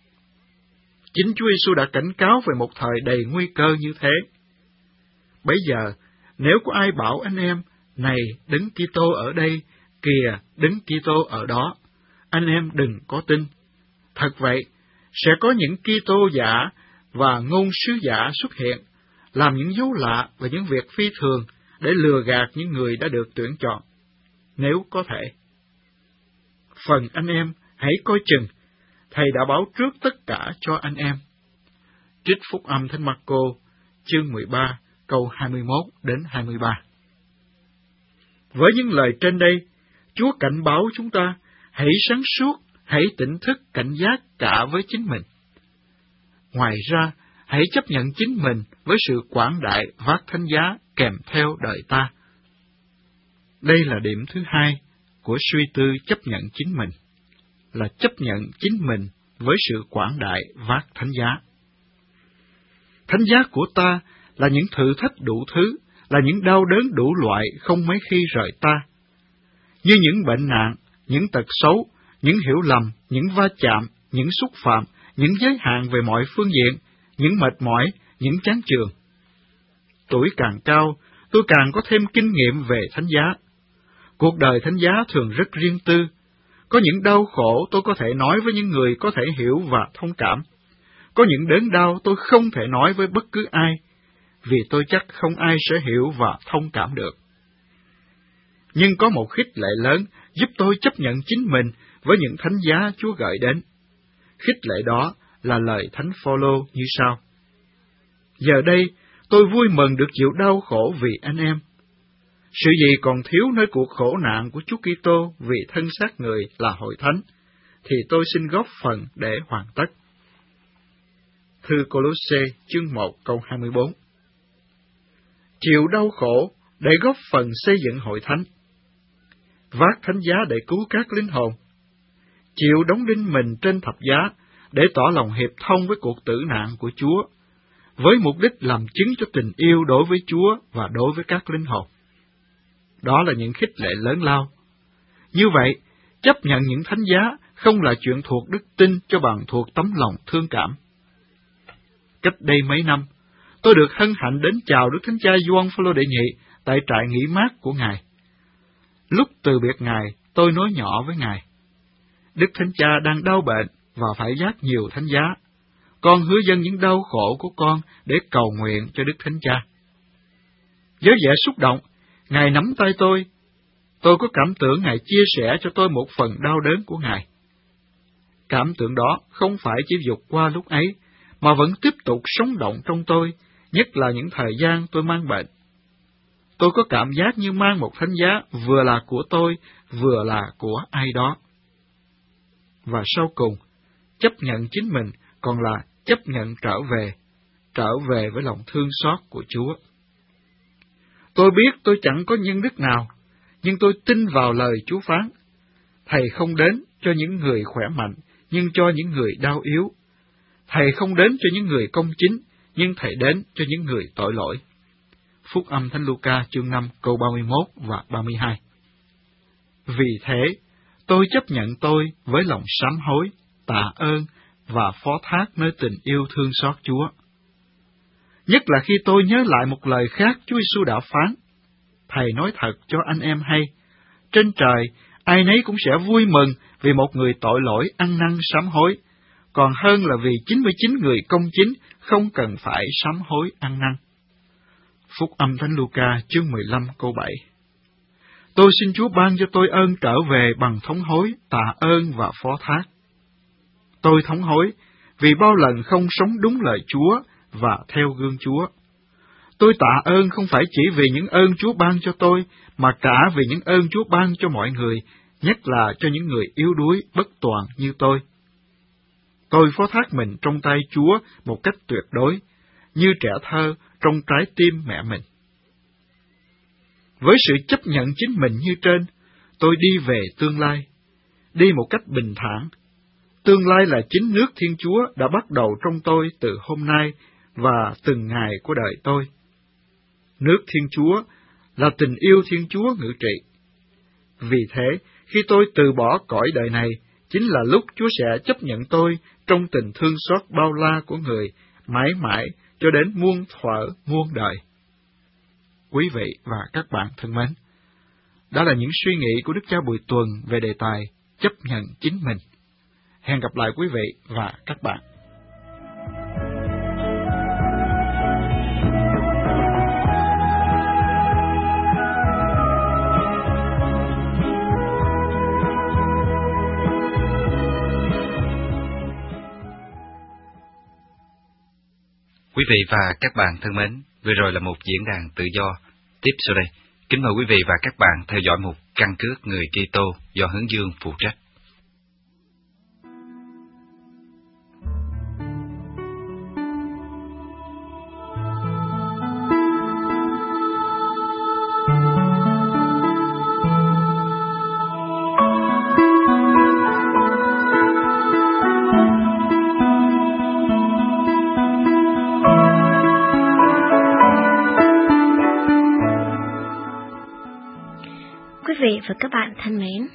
Chính Chúa Giêsu đã cảnh cáo về một thời đầy nguy cơ như thế. Bây giờ, nếu có ai bảo anh em, này Đấng Kitô ở đây, kìa Đấng Kitô ở đó, anh em đừng có tin. Thật vậy, sẽ có những Kitô giả và ngôn sứ giả xuất hiện, làm những dấu lạ và những việc phi thường để lừa gạt những người đã được tuyển chọn, nếu có thể. Phần anh em, hãy coi chừng, Thầy đã báo trước tất cả cho anh em. Trích Phúc Âm Thánh Marco, chương 13, câu 21 đến 23. Với những lời trên đây, Chúa cảnh báo chúng ta, hãy sáng suốt, hãy tỉnh thức cảnh giác cả với chính mình. Ngoài ra, hãy chấp nhận chính mình với sự quảng đại vác thánh giá kèm theo đời ta. Đây là điểm thứ hai của suy tư chấp nhận chính mình, là chấp nhận chính mình với sự quảng đại vác thánh giá. Thánh giá của ta là những thử thách đủ thứ, là những đau đớn đủ loại không mấy khi rời ta. Như những bệnh nạn, những tật xấu, những hiểu lầm, những va chạm, những xúc phạm, những giới hạn về mọi phương diện, những mệt mỏi, những chán chường. Tuổi càng cao, tôi càng có thêm kinh nghiệm về thánh giá. Cuộc đời thánh giá thường rất riêng tư. Có những đau khổ tôi có thể nói với những người có thể hiểu và thông cảm. Có những đớn đau tôi không thể nói với bất cứ ai, vì tôi chắc không ai sẽ hiểu và thông cảm được. Nhưng có một khích lệ lớn giúp tôi chấp nhận chính mình với những thánh giá Chúa gợi đến. Khích lệ đó là lời Thánh Phaolô như sau: Giờ đây, tôi vui mừng được chịu đau khổ vì anh em. Sự gì còn thiếu nơi cuộc khổ nạn của Chúa Kitô vì thân xác người là hội thánh, thì tôi xin góp phần để hoàn tất. Thư Cô-lô-sê chương 1 câu 24. Chịu đau khổ để góp phần xây dựng hội thánh. Vác thánh giá để cứu các linh hồn. Chịu đóng đinh mình trên thập giá để tỏ lòng hiệp thông với cuộc tử nạn của Chúa, với mục đích làm chứng cho tình yêu đối với Chúa và đối với các linh hồn. Đó là những khích lệ lớn lao. Như vậy, chấp nhận những thánh giá không là chuyện thuộc đức tin cho bằng thuộc tấm lòng thương cảm. Cách đây mấy năm, tôi được hân hạnh đến chào Đức Thánh Cha Gioan Phaolô đệ nhị tại trại nghỉ mát của Ngài. Lúc từ biệt Ngài, tôi nói nhỏ với Ngài: Đức Thánh Cha đang đau bệnh và phải vác nhiều thánh giá. Con hứa dâng những đau khổ của con để cầu nguyện cho Đức Thánh Cha. Với vẻ xúc động, Ngài nắm tay tôi. Tôi có cảm tưởng Ngài chia sẻ cho tôi một phần đau đớn của Ngài. Cảm tưởng đó không phải chỉ vụt qua lúc ấy, mà vẫn tiếp tục sống động trong tôi, nhất là những thời gian tôi mang bệnh. Tôi có cảm giác như mang một thánh giá vừa là của tôi, vừa là của ai đó. Và sau cùng, chấp nhận chính mình còn là chấp nhận trở về với lòng thương xót của Chúa. Tôi biết tôi chẳng có nhân đức nào, nhưng tôi tin vào lời Chúa phán: Thầy không đến cho những người khỏe mạnh, nhưng cho những người đau yếu. Thầy không đến cho những người công chính, nhưng Thầy đến cho những người tội lỗi. Phúc Âm Thánh Luca chương 5 câu 31 và 32. Vì thế, tôi chấp nhận tôi với lòng sám hối, tạ ơn và phó thác nơi tình yêu thương xót Chúa. Nhất là khi tôi nhớ lại một lời khác Chúa Giêsu đã phán: Thầy nói thật cho anh em hay, trên trời ai nấy cũng sẽ vui mừng vì một người tội lỗi ăn năn sám hối, còn hơn là vì 99 người công chính không cần phải sám hối ăn năn. Phúc Âm Thánh Luca chương 15 câu 7. Tôi xin Chúa ban cho tôi ơn trở về bằng thống hối, tạ ơn và phó thác. Tôi thống hối vì bao lần không sống đúng lời Chúa và theo gương Chúa. Tôi tạ ơn không phải chỉ vì những ơn Chúa ban cho tôi, mà cả vì những ơn Chúa ban cho mọi người, nhất là cho những người yếu đuối, bất toàn như tôi. Tôi phó thác mình trong tay Chúa một cách tuyệt đối, như trẻ thơ trong trái tim mẹ mình. Với sự chấp nhận chính mình như trên, tôi đi về tương lai, đi một cách bình thản. Tương lai là chính nước Thiên Chúa đã bắt đầu trong tôi từ hôm nay và từng ngày của đời tôi. Nước Thiên Chúa là tình yêu Thiên Chúa ngự trị. Vì thế, khi tôi từ bỏ cõi đời này, chính là lúc Chúa sẽ chấp nhận tôi trong tình thương xót bao la của người, mãi mãi cho đến muôn thuở muôn đời. Quý vị và các bạn thân mến, đó là những suy nghĩ của Đức cha Bùi Tuần về đề tài chấp nhận chính mình. Hẹn gặp lại quý vị và các bạn. Quý vị và các bạn thân mến, vừa rồi là một diễn đàn tự do. Tiếp sau đây, kính mời quý vị và các bạn theo dõi mục Căn cước người Kitô do Hướng Dương phụ trách. Quý vị và các bạn thân mến,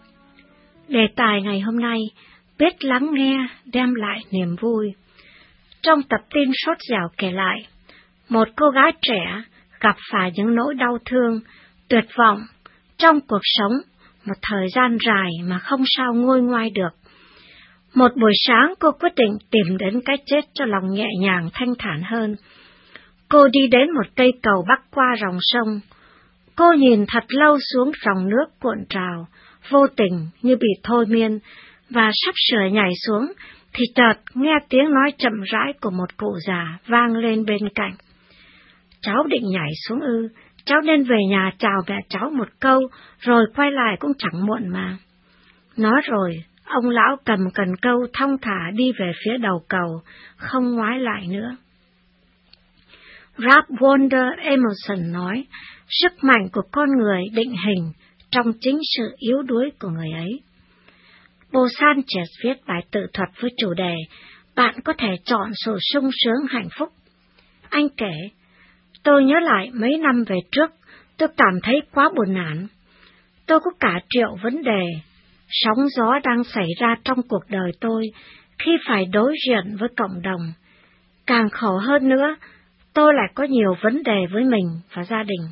đề tài ngày hôm nay, biết lắng nghe đem lại niềm vui. Trong tập tin sốt dẻo kể lại, một cô gái trẻ gặp phải những nỗi đau thương, tuyệt vọng trong cuộc sống một thời gian dài mà không sao nguôi ngoai được. Một buổi sáng cô quyết định tìm đến cái chết cho lòng nhẹ nhàng thanh thản hơn. Cô đi đến một cây cầu bắc qua dòng sông. Cô nhìn thật lâu xuống dòng nước cuộn trào, vô tình như bị thôi miên, và sắp sửa nhảy xuống, thì chợt nghe tiếng nói chậm rãi của một cụ già vang lên bên cạnh. Cháu định nhảy xuống ư? Cháu nên về nhà chào mẹ cháu một câu, rồi quay lại cũng chẳng muộn mà. Nói rồi, ông lão cầm cần câu thong thả đi về phía đầu cầu, không ngoái lại nữa. Ralph Waldo Emerson nói, sức mạnh của con người định hình trong chính sự yếu đuối của người ấy. Bo Sanchez viết bài tự thuật với chủ đề Bạn có thể chọn sự sung sướng hạnh phúc. Anh kể, tôi nhớ lại mấy năm về trước, tôi cảm thấy quá buồn nản. Tôi có cả triệu vấn đề, sóng gió đang xảy ra trong cuộc đời tôi khi phải đối diện với cộng đồng. Càng khổ hơn nữa, tôi lại có nhiều vấn đề với mình và gia đình.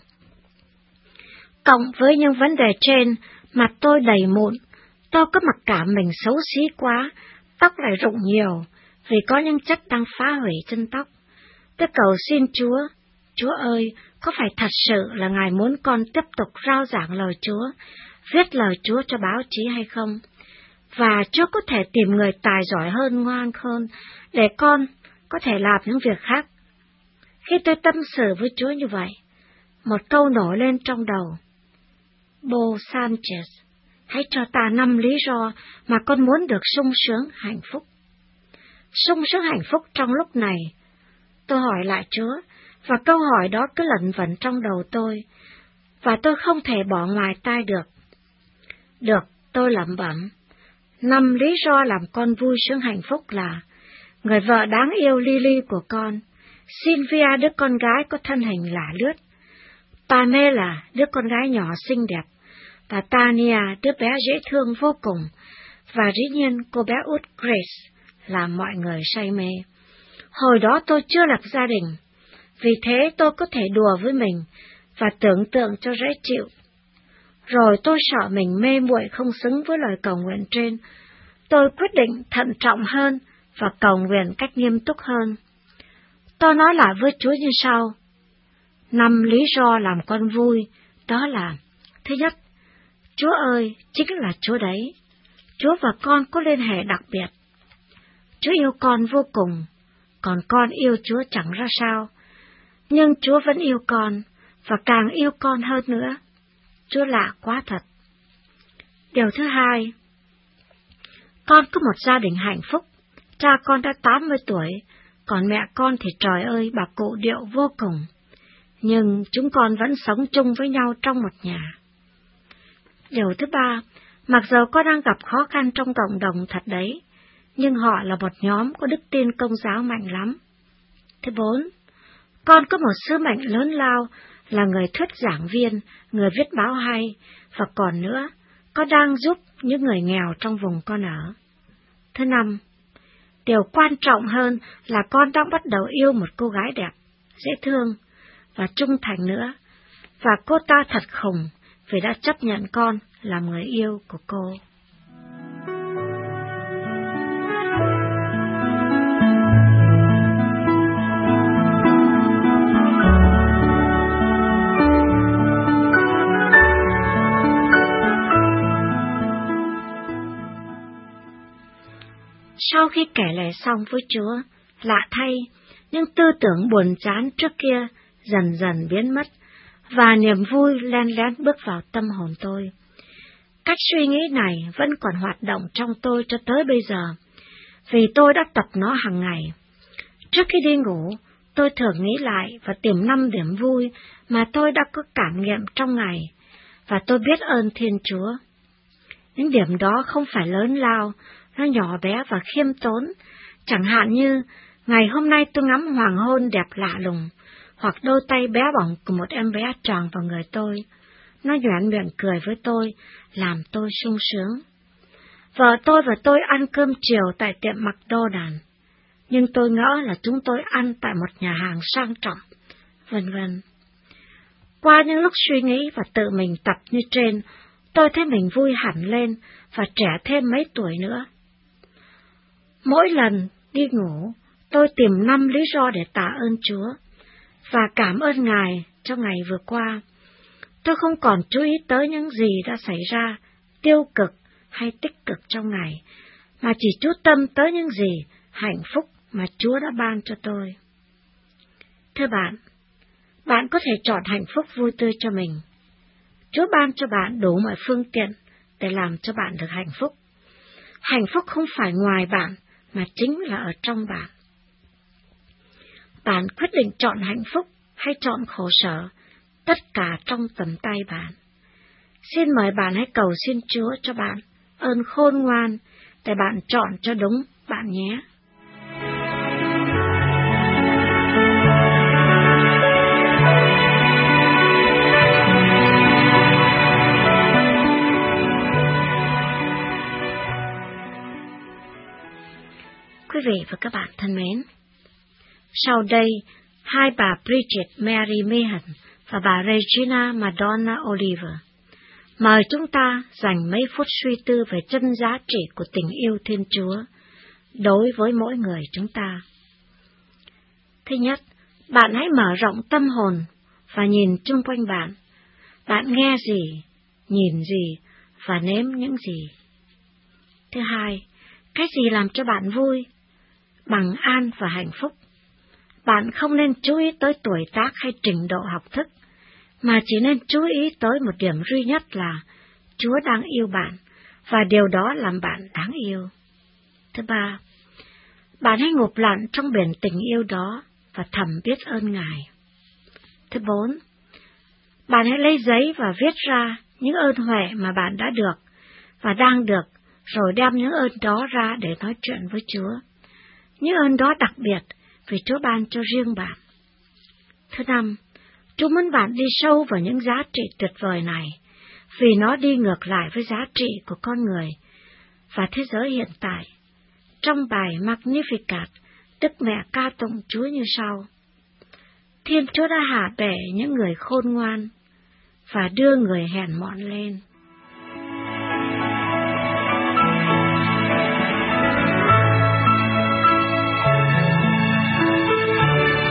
Cộng với những vấn đề trên, mặt tôi đầy mụn, tôi có mặc cảm mình xấu xí quá, tóc lại rụng nhiều, vì có những chất đang phá hủy chân tóc. Tôi cầu xin Chúa, Chúa ơi, có phải thật sự là Ngài muốn con tiếp tục rao giảng lời Chúa, viết lời Chúa cho báo chí hay không? Và Chúa có thể tìm người tài giỏi hơn, ngoan hơn, để con có thể làm những việc khác. Khi tôi tâm sự với Chúa như vậy, một câu nổi lên trong đầu. Bo Sanchez, hãy cho ta 5 lý do mà con muốn được sung sướng hạnh phúc. Sung sướng hạnh phúc trong lúc này. Tôi hỏi lại Chúa, và câu hỏi đó cứ lẩn vẩn trong đầu tôi, và tôi không thể bỏ ngoài tai được. Được, tôi lẩm bẩm. 5 lý do làm con vui sướng hạnh phúc là người vợ đáng yêu Lily của con, Sylvia đứa con gái có thân hình lả lướt, Pamela đứa con gái nhỏ xinh đẹp, và Tania đứa bé dễ thương vô cùng, và dĩ nhiên cô bé út Grace làm mọi người say mê. Hồi đó tôi chưa lập gia đình, vì thế tôi có thể đùa với mình và tưởng tượng cho dễ chịu. Rồi tôi sợ mình mê muội không xứng với lời cầu nguyện trên. Tôi quyết định thận trọng hơn và cầu nguyện cách nghiêm túc hơn. Tôi nói lại với Chúa như sau. 5 lý do làm con vui, đó là: Thứ nhất, Chúa ơi chính là Chúa đấy. Chúa và con có liên hệ đặc biệt. Chúa yêu con vô cùng, còn con yêu Chúa chẳng ra sao. Nhưng Chúa vẫn yêu con, và càng yêu con hơn nữa. Chúa lạ quá thật. Điều thứ hai, con có một gia đình hạnh phúc. Cha con đã 80 tuổi, còn mẹ con thì trời ơi, bà cụ điệu vô cùng. Nhưng chúng con vẫn sống chung với nhau trong một nhà. Điều thứ ba, mặc dù con đang gặp khó khăn trong cộng đồng thật đấy, nhưng họ là một nhóm có đức tin Công giáo mạnh lắm. Thứ bốn, con có một sứ mệnh lớn lao là người thuyết giảng viên, người viết báo hay, và còn nữa, con đang giúp những người nghèo trong vùng con ở. Thứ năm, điều quan trọng hơn là con đang bắt đầu yêu một cô gái đẹp, dễ thương và trung thành nữa, và cô ta thật khùng vì đã chấp nhận con làm người yêu của cô. Sau khi kể lể xong với Chúa, lạ thay, những tư tưởng buồn chán trước kia dần dần biến mất, và niềm vui len lén bước vào tâm hồn tôi. Cách suy nghĩ này vẫn còn hoạt động trong tôi cho tới bây giờ, vì tôi đã tập nó hàng ngày. Trước khi đi ngủ, tôi thường nghĩ lại và tìm 5 điểm vui mà tôi đã có cảm nghiệm trong ngày, và tôi biết ơn Thiên Chúa. Những điểm đó không phải lớn lao, nó nhỏ bé và khiêm tốn, chẳng hạn như ngày hôm nay tôi ngắm hoàng hôn đẹp lạ lùng, hoặc đôi tay bé bỏng của một em bé tròn vào người tôi. Nó nhoẻn miệng cười với tôi, làm tôi sung sướng. Vợ tôi và tôi ăn cơm chiều tại tiệm McDonald's, nhưng tôi ngỡ là chúng tôi ăn tại một nhà hàng sang trọng, vân vân. Qua những lúc suy nghĩ và tự mình tập như trên, tôi thấy mình vui hẳn lên và trẻ thêm mấy tuổi nữa. Mỗi lần đi ngủ, tôi tìm 5 lý do để tạ ơn Chúa và cảm ơn Ngài cho ngày vừa qua. Tôi không còn chú ý tới những gì đã xảy ra, tiêu cực hay tích cực trong ngày, mà chỉ chú tâm tới những gì hạnh phúc mà Chúa đã ban cho tôi. Thưa bạn, bạn có thể chọn hạnh phúc vui tươi cho mình. Chúa ban cho bạn đủ mọi phương tiện để làm cho bạn được hạnh phúc. Hạnh phúc không phải ngoài bạn, mà chính là ở trong bạn. Bạn quyết định chọn hạnh phúc hay chọn khổ sở, tất cả trong tầm tay bạn. Xin mời bạn hãy cầu xin Chúa cho bạn ơn khôn ngoan để bạn chọn cho đúng bạn nhé. Quý vị và các bạn thân mến, sau đây, hai bà Bridget Mary Meehan và bà Regina Madonna Oliver mời chúng ta dành mấy phút suy tư về chân giá trị của tình yêu Thiên Chúa đối với mỗi người chúng ta. Thứ nhất, bạn hãy mở rộng tâm hồn và nhìn chung quanh bạn. Bạn nghe gì, nhìn gì và nếm những gì. Thứ hai, cái gì làm cho bạn vui, bằng an và hạnh phúc? Bạn không nên chú ý tới tuổi tác hay trình độ học thức, mà chỉ nên chú ý tới một điểm duy nhất là Chúa đang yêu bạn, và điều đó làm bạn đáng yêu. Thứ ba, bạn hãy ngụp lặn trong biển tình yêu đó và thầm biết ơn Ngài. Thứ bốn, bạn hãy lấy giấy và viết ra những ơn huệ mà bạn đã được và đang được, rồi đem những ơn đó ra để nói chuyện với Chúa. Những ơn đó đặc biệt vì Chúa ban cho riêng bạn. Thứ năm, Chúa muốn bạn đi sâu vào những giá trị tuyệt vời này, vì nó đi ngược lại với giá trị của con người và thế giới hiện tại. Trong bài Magnificat, Đức Mẹ ca tụng Chúa như sau: Thiên Chúa đã hạ bệ những người khôn ngoan và đưa người hèn mọn lên.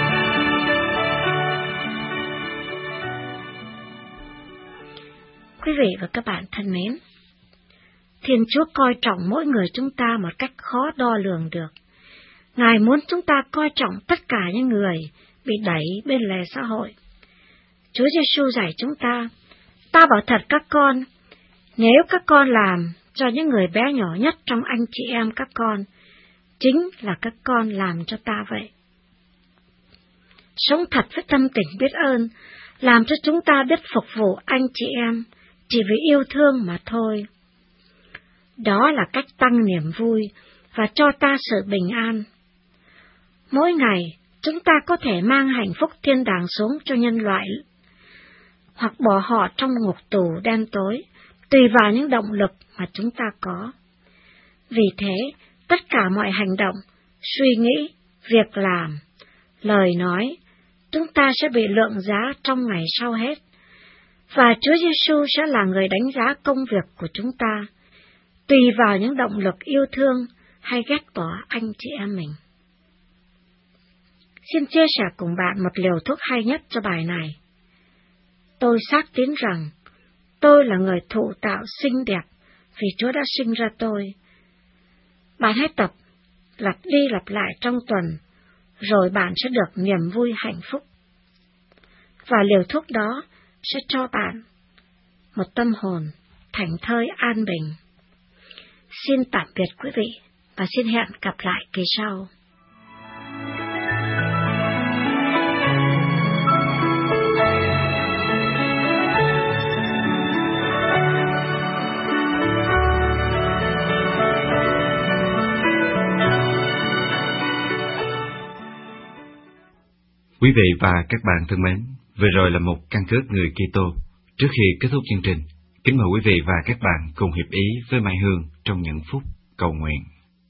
Quý vị và các bạn thân mến, Thiên Chúa coi trọng mỗi người chúng ta một cách khó đo lường được. Ngài muốn chúng ta coi trọng tất cả những người bị đẩy bên lề xã hội. Chúa Giêsu dạy chúng ta bảo thật các con, nếu các con làm cho những người bé nhỏ nhất trong anh chị em các con, chính là các con làm cho ta vậy. Sống thật với tâm tình biết ơn, làm cho chúng ta biết phục vụ anh chị em, chỉ vì yêu thương mà thôi. Đó là cách tăng niềm vui và cho ta sự bình an. Mỗi ngày, chúng ta có thể mang hạnh phúc thiên đàng xuống cho nhân loại, hoặc bỏ họ trong ngục tù đen tối, tùy vào những động lực mà chúng ta có. Vì thế, tất cả mọi hành động, suy nghĩ, việc làm, lời nói, chúng ta sẽ bị lượng giá trong ngày sau hết. Và Chúa Giêsu sẽ là người đánh giá công việc của chúng ta, tùy vào những động lực yêu thương hay ghét bỏ anh chị em mình. Xin chia sẻ cùng bạn một liều thuốc hay nhất cho bài này. Tôi xác tín rằng tôi là người thụ tạo xinh đẹp vì Chúa đã sinh ra tôi. Bạn hãy tập lặp đi lặp lại trong tuần, rồi bạn sẽ được niềm vui hạnh phúc. Và liều thuốc đó sẽ cho bạn một tâm hồn thảnh thơi an bình. Xin tạm biệt quý vị và xin hẹn gặp lại kỳ sau. Quý vị và các bạn thân mến, vừa rồi là một căn cước người Kitô. Trước khi kết thúc chương trình, kính mời quý vị và các bạn cùng hiệp ý với Mai Hương trong những phút cầu nguyện.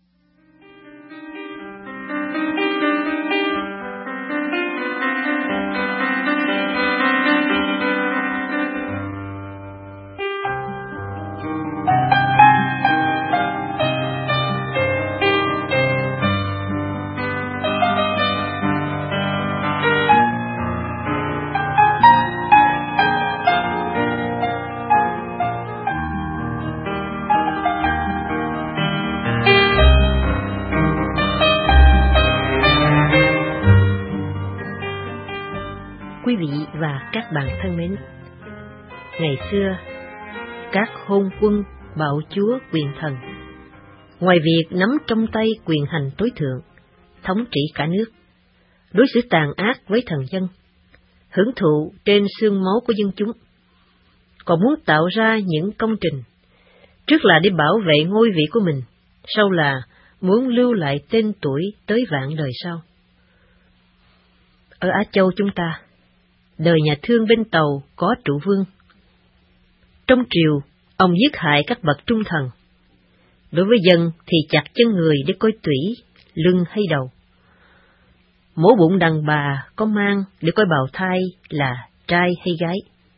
Quý vị và các bạn thân mến, ngày xưa, các hôn quân bạo chúa quyền thần, ngoài việc nắm trong tay quyền hành tối thượng, thống trị cả nước, đối xử tàn ác với thần dân, hưởng thụ trên xương máu của dân chúng, còn muốn tạo ra những công trình, trước là để bảo vệ ngôi vị của mình, sau là muốn lưu lại tên tuổi tới vạn đời sau. Ở Á Châu chúng ta, đời nhà Thương bên Tàu có Trụ Vương. Trong triều, ông giết hại các bậc trung thần. Đối với dân thì chặt chân người để coi tủy, lưng hay đầu. Mổ bụng đàn bà có mang để coi bào thai là trai hay gái.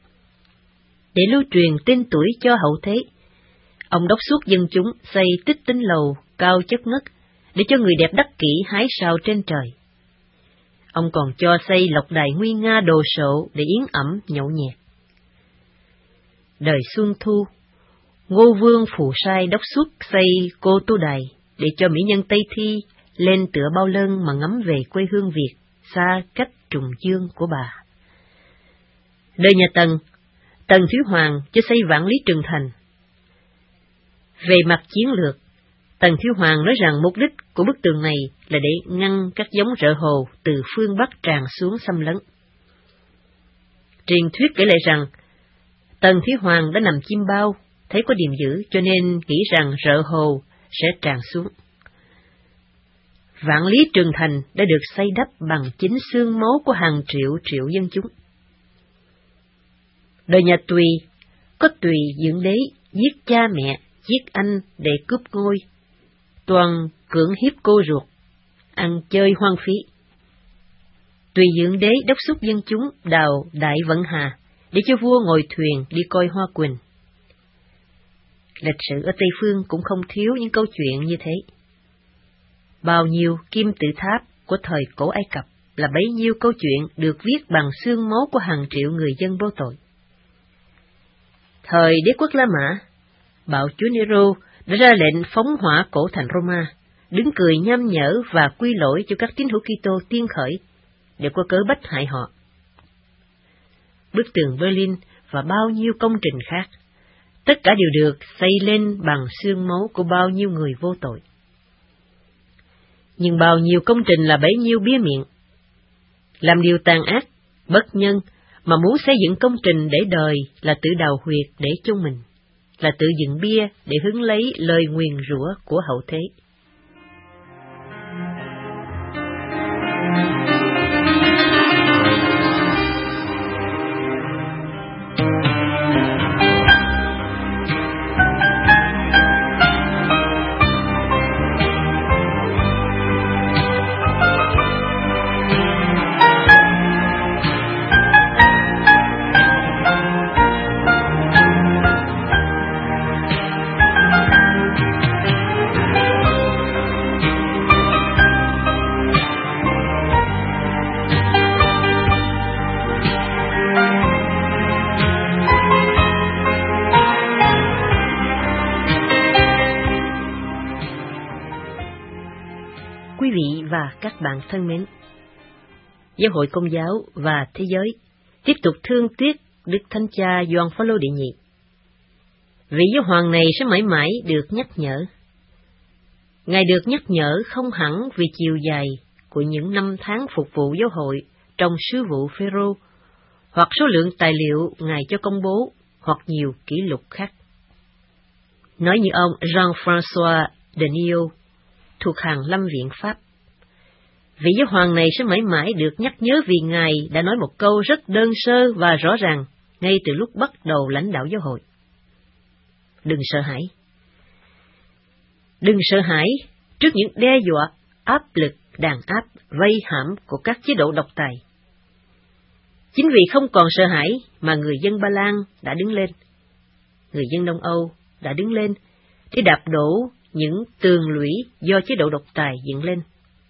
Để lưu truyền tên tuổi cho hậu thế, ông đốc thúc dân chúng xây Tích Tinh Lầu cao chất ngất để cho người đẹp đắc kỷ hái sao trên trời. Ông còn cho xây lộc đài nguy nga đồ sộ để yến ẩm nhậu nhẹt. Đời Xuân Thu, Ngô Vương Phù Sai đốc xuất xây Cô Tô Đài để cho mỹ nhân Tây Thi lên tựa bao lân mà ngắm về quê hương Việt, xa cách trùng dương của bà. Đời nhà Tần, Tần Thúy Hoàng cho xây Vạn Lý Trường Thành. Về mặt chiến lược, Tần Thúy Hoàng nói rằng mục đích của bức tường này là để ngăn các giống rợ hồ từ phương Bắc tràn xuống xâm lấn. Truyền thuyết kể lại rằng, Tần Thúy Hoàng đã nằm chim bao, thấy có điềm dữ cho nên nghĩ rằng rợ hồ sẽ tràn xuống. Vạn Lý Trường Thành đã được xây đắp bằng chính xương máu của hàng triệu triệu dân chúng. Đời nhà Tùy, có Tùy Dưỡng Đế giết cha mẹ, giết anh để cướp ngôi, toàn cưỡng hiếp cô ruột, ăn chơi hoang phí. Tùy Dưỡng Đế đốc thúc dân chúng đào Đại Vận Hà để cho vua ngồi thuyền đi coi hoa quỳnh. Lịch sử ở Tây Phương cũng không thiếu những câu chuyện như thế. Bao nhiêu kim tự tháp của thời cổ Ai Cập là bấy nhiêu câu chuyện được viết bằng xương máu của hàng triệu người dân vô tội. Thời đế quốc La Mã, bạo chúa Nero đã ra lệnh phóng hỏa cổ thành Roma, đứng cười nham nhở và quy lỗi cho các tín hữu Kitô tiên khởi để có cớ bách hại họ. Bức tường Berlin và bao nhiêu công trình khác, tất cả đều được xây lên bằng xương máu của bao nhiêu người vô tội. Nhưng bao nhiêu công trình là bấy nhiêu bia miệng, làm điều tàn ác, bất nhân, mà muốn xây dựng công trình để đời là tự đào huyệt để chôn mình, là tự dựng bia để hứng lấy lời nguyền rủa của hậu thế. Quý vị và các bạn thân mến, Giáo hội Công giáo và Thế giới tiếp tục thương tiếc Đức Thánh Cha Gioan Phaolô đệ nhị. Vị giáo hoàng này sẽ mãi mãi được nhắc nhở. Ngài được nhắc nhở không hẳn vì chiều dài của những năm tháng phục vụ giáo hội trong sứ vụ Phêrô, hoặc số lượng tài liệu Ngài cho công bố, hoặc nhiều kỷ lục khác. Nói như ông Jean-François Denisot, thuộc hàng Lâm viện Pháp, vị giáo hoàng này sẽ mãi mãi được nhắc nhớ vì Ngài đã nói một câu rất đơn sơ và rõ ràng ngay từ lúc bắt đầu lãnh đạo giáo hội. Đừng sợ hãi. Đừng sợ hãi trước những đe dọa, áp lực, đàn áp, vây hãm của các chế độ độc tài. Chính vì không còn sợ hãi mà người dân Ba Lan đã đứng lên, người dân Đông Âu đã đứng lên để đạp đổ những tường lũy do chế độ độc tài dựng lên.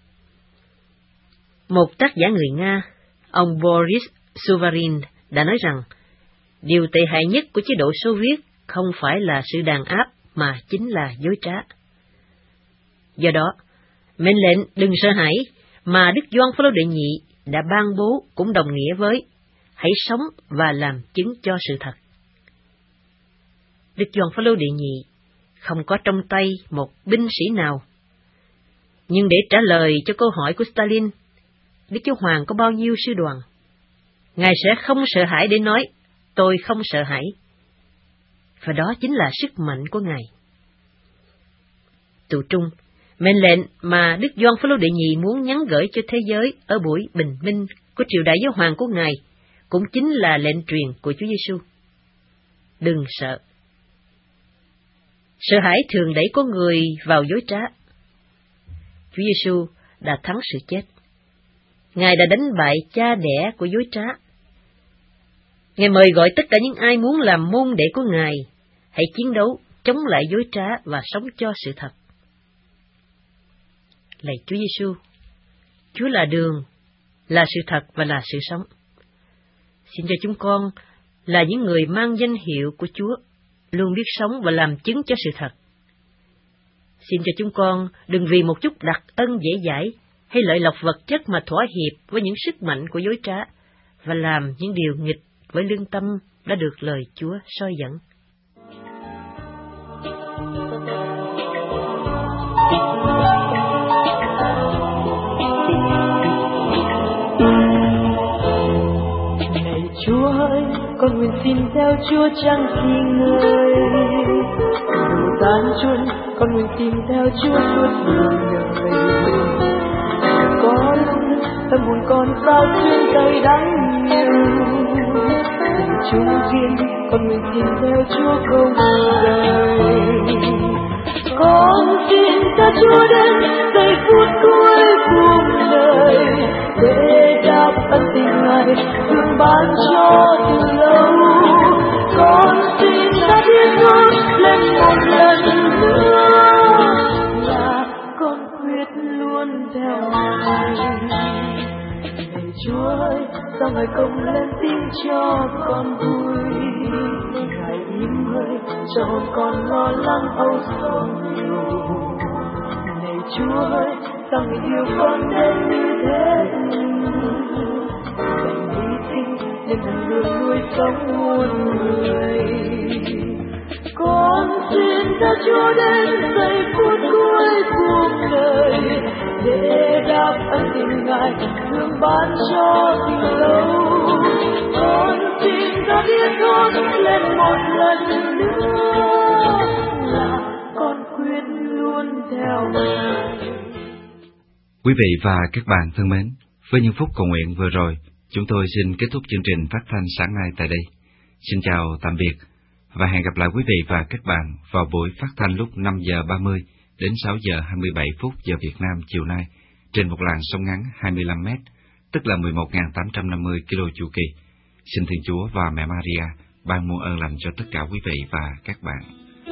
Một tác giả người Nga, ông Boris Suvarin, đã nói rằng điều tệ hại nhất của chế độ Xô Viết không phải là sự đàn áp mà chính là dối trá. Do đó, mệnh lệnh đừng sợ hãi mà Đức Gioan Phaolô đệ nhị đã ban bố cũng đồng nghĩa với hãy sống và làm chứng cho sự thật. Đức Gioan Phaolô đệ nhị không có trong tay một binh sĩ nào, nhưng để trả lời cho câu hỏi của Stalin, Đức Giáo Hoàng có bao nhiêu sư đoàn, Ngài sẽ không sợ hãi để nói, tôi không sợ hãi. Và đó chính là sức mạnh của Ngài. Tụ trung, mệnh lệnh mà Đức Gioan Phaolô đệ nhị muốn nhắn gửi cho thế giới ở buổi bình minh của triều đại giáo hoàng của Ngài, cũng chính là lệnh truyền của Chúa Giêsu. Đừng sợ. Sợ hãi thường đẩy con người vào dối trá. Chúa Giêsu đã thắng sự chết. Ngài đã đánh bại cha đẻ của dối trá. Ngài mời gọi tất cả những ai muốn làm môn đệ của Ngài, hãy chiến đấu, chống lại dối trá và sống cho sự thật. Lạy Chúa Giêsu, Chúa là đường, là sự thật và là sự sống. Xin cho chúng con là những người mang danh hiệu của Chúa, luôn biết sống và làm chứng cho sự thật. Xin cho chúng con đừng vì một chút đặc ân dễ dãi hay lợi lộc vật chất mà thỏa hiệp với những sức mạnh của dối trá và làm những điều nghịch với lương tâm đã được lời Chúa soi dẫn. Này Chúa ơi, con nguyện xin theo Chúa chẳng khi ngơi. Dù tan chuôn, con nguyện tìm theo Chúa suốt đường đời. Có lúc tâm hồn con sao xuyên cay đắng nhiều. Tình chung duyên, con nguyện tìm theo Chúa không đời. Con xin theo Chúa đến giây phút cuối cuộc đời, để đáp ân tình Ngài thương ban cho từ lâu. Con xin ta biết ơn lên một lần nữa, là con quyết luôn theo Ngài. Này Chúa ơi, sao Ngài không lên tiếng cho con vui? Ngài im hơi cho hồn con lo lắng âu sầu nhiều. Này Chúa ơi, sao Ngài yêu con đến như thế? Đành hy sinh để lần lượt nuôi sống muôn người. Con xin cho Chúa đến giây phút cuối cuộc đời, để đáp ân tình Ngài thương ban cho từ lâu. Con xin ra biết con lên một lần nữa, là con quyết luôn theo Ngài. Quý vị và các bạn thân mến, với những phút cầu nguyện vừa rồi, chúng tôi xin kết thúc chương trình phát thanh sáng nay tại đây. Xin chào tạm biệt và hẹn gặp lại quý vị và các bạn vào buổi phát thanh lúc 5 giờ 30 đến 6 giờ 27 phút giờ Việt Nam chiều nay trên một làn sóng ngắn 25 m, tức là 11.850 km chu kỳ. Xin Thiên Chúa và Mẹ Maria ban muôn ơn lành cho tất cả quý vị và các bạn.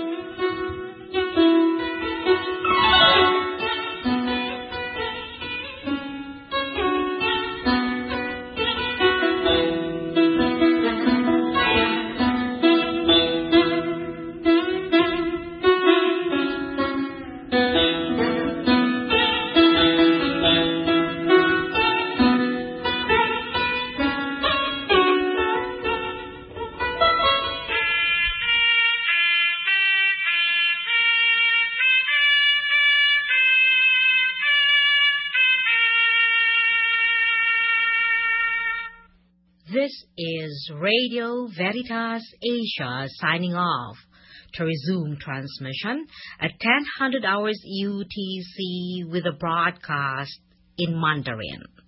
This is Radio Veritas Asia signing off. To resume transmission at 10:00 hours UTC with a broadcast in Mandarin.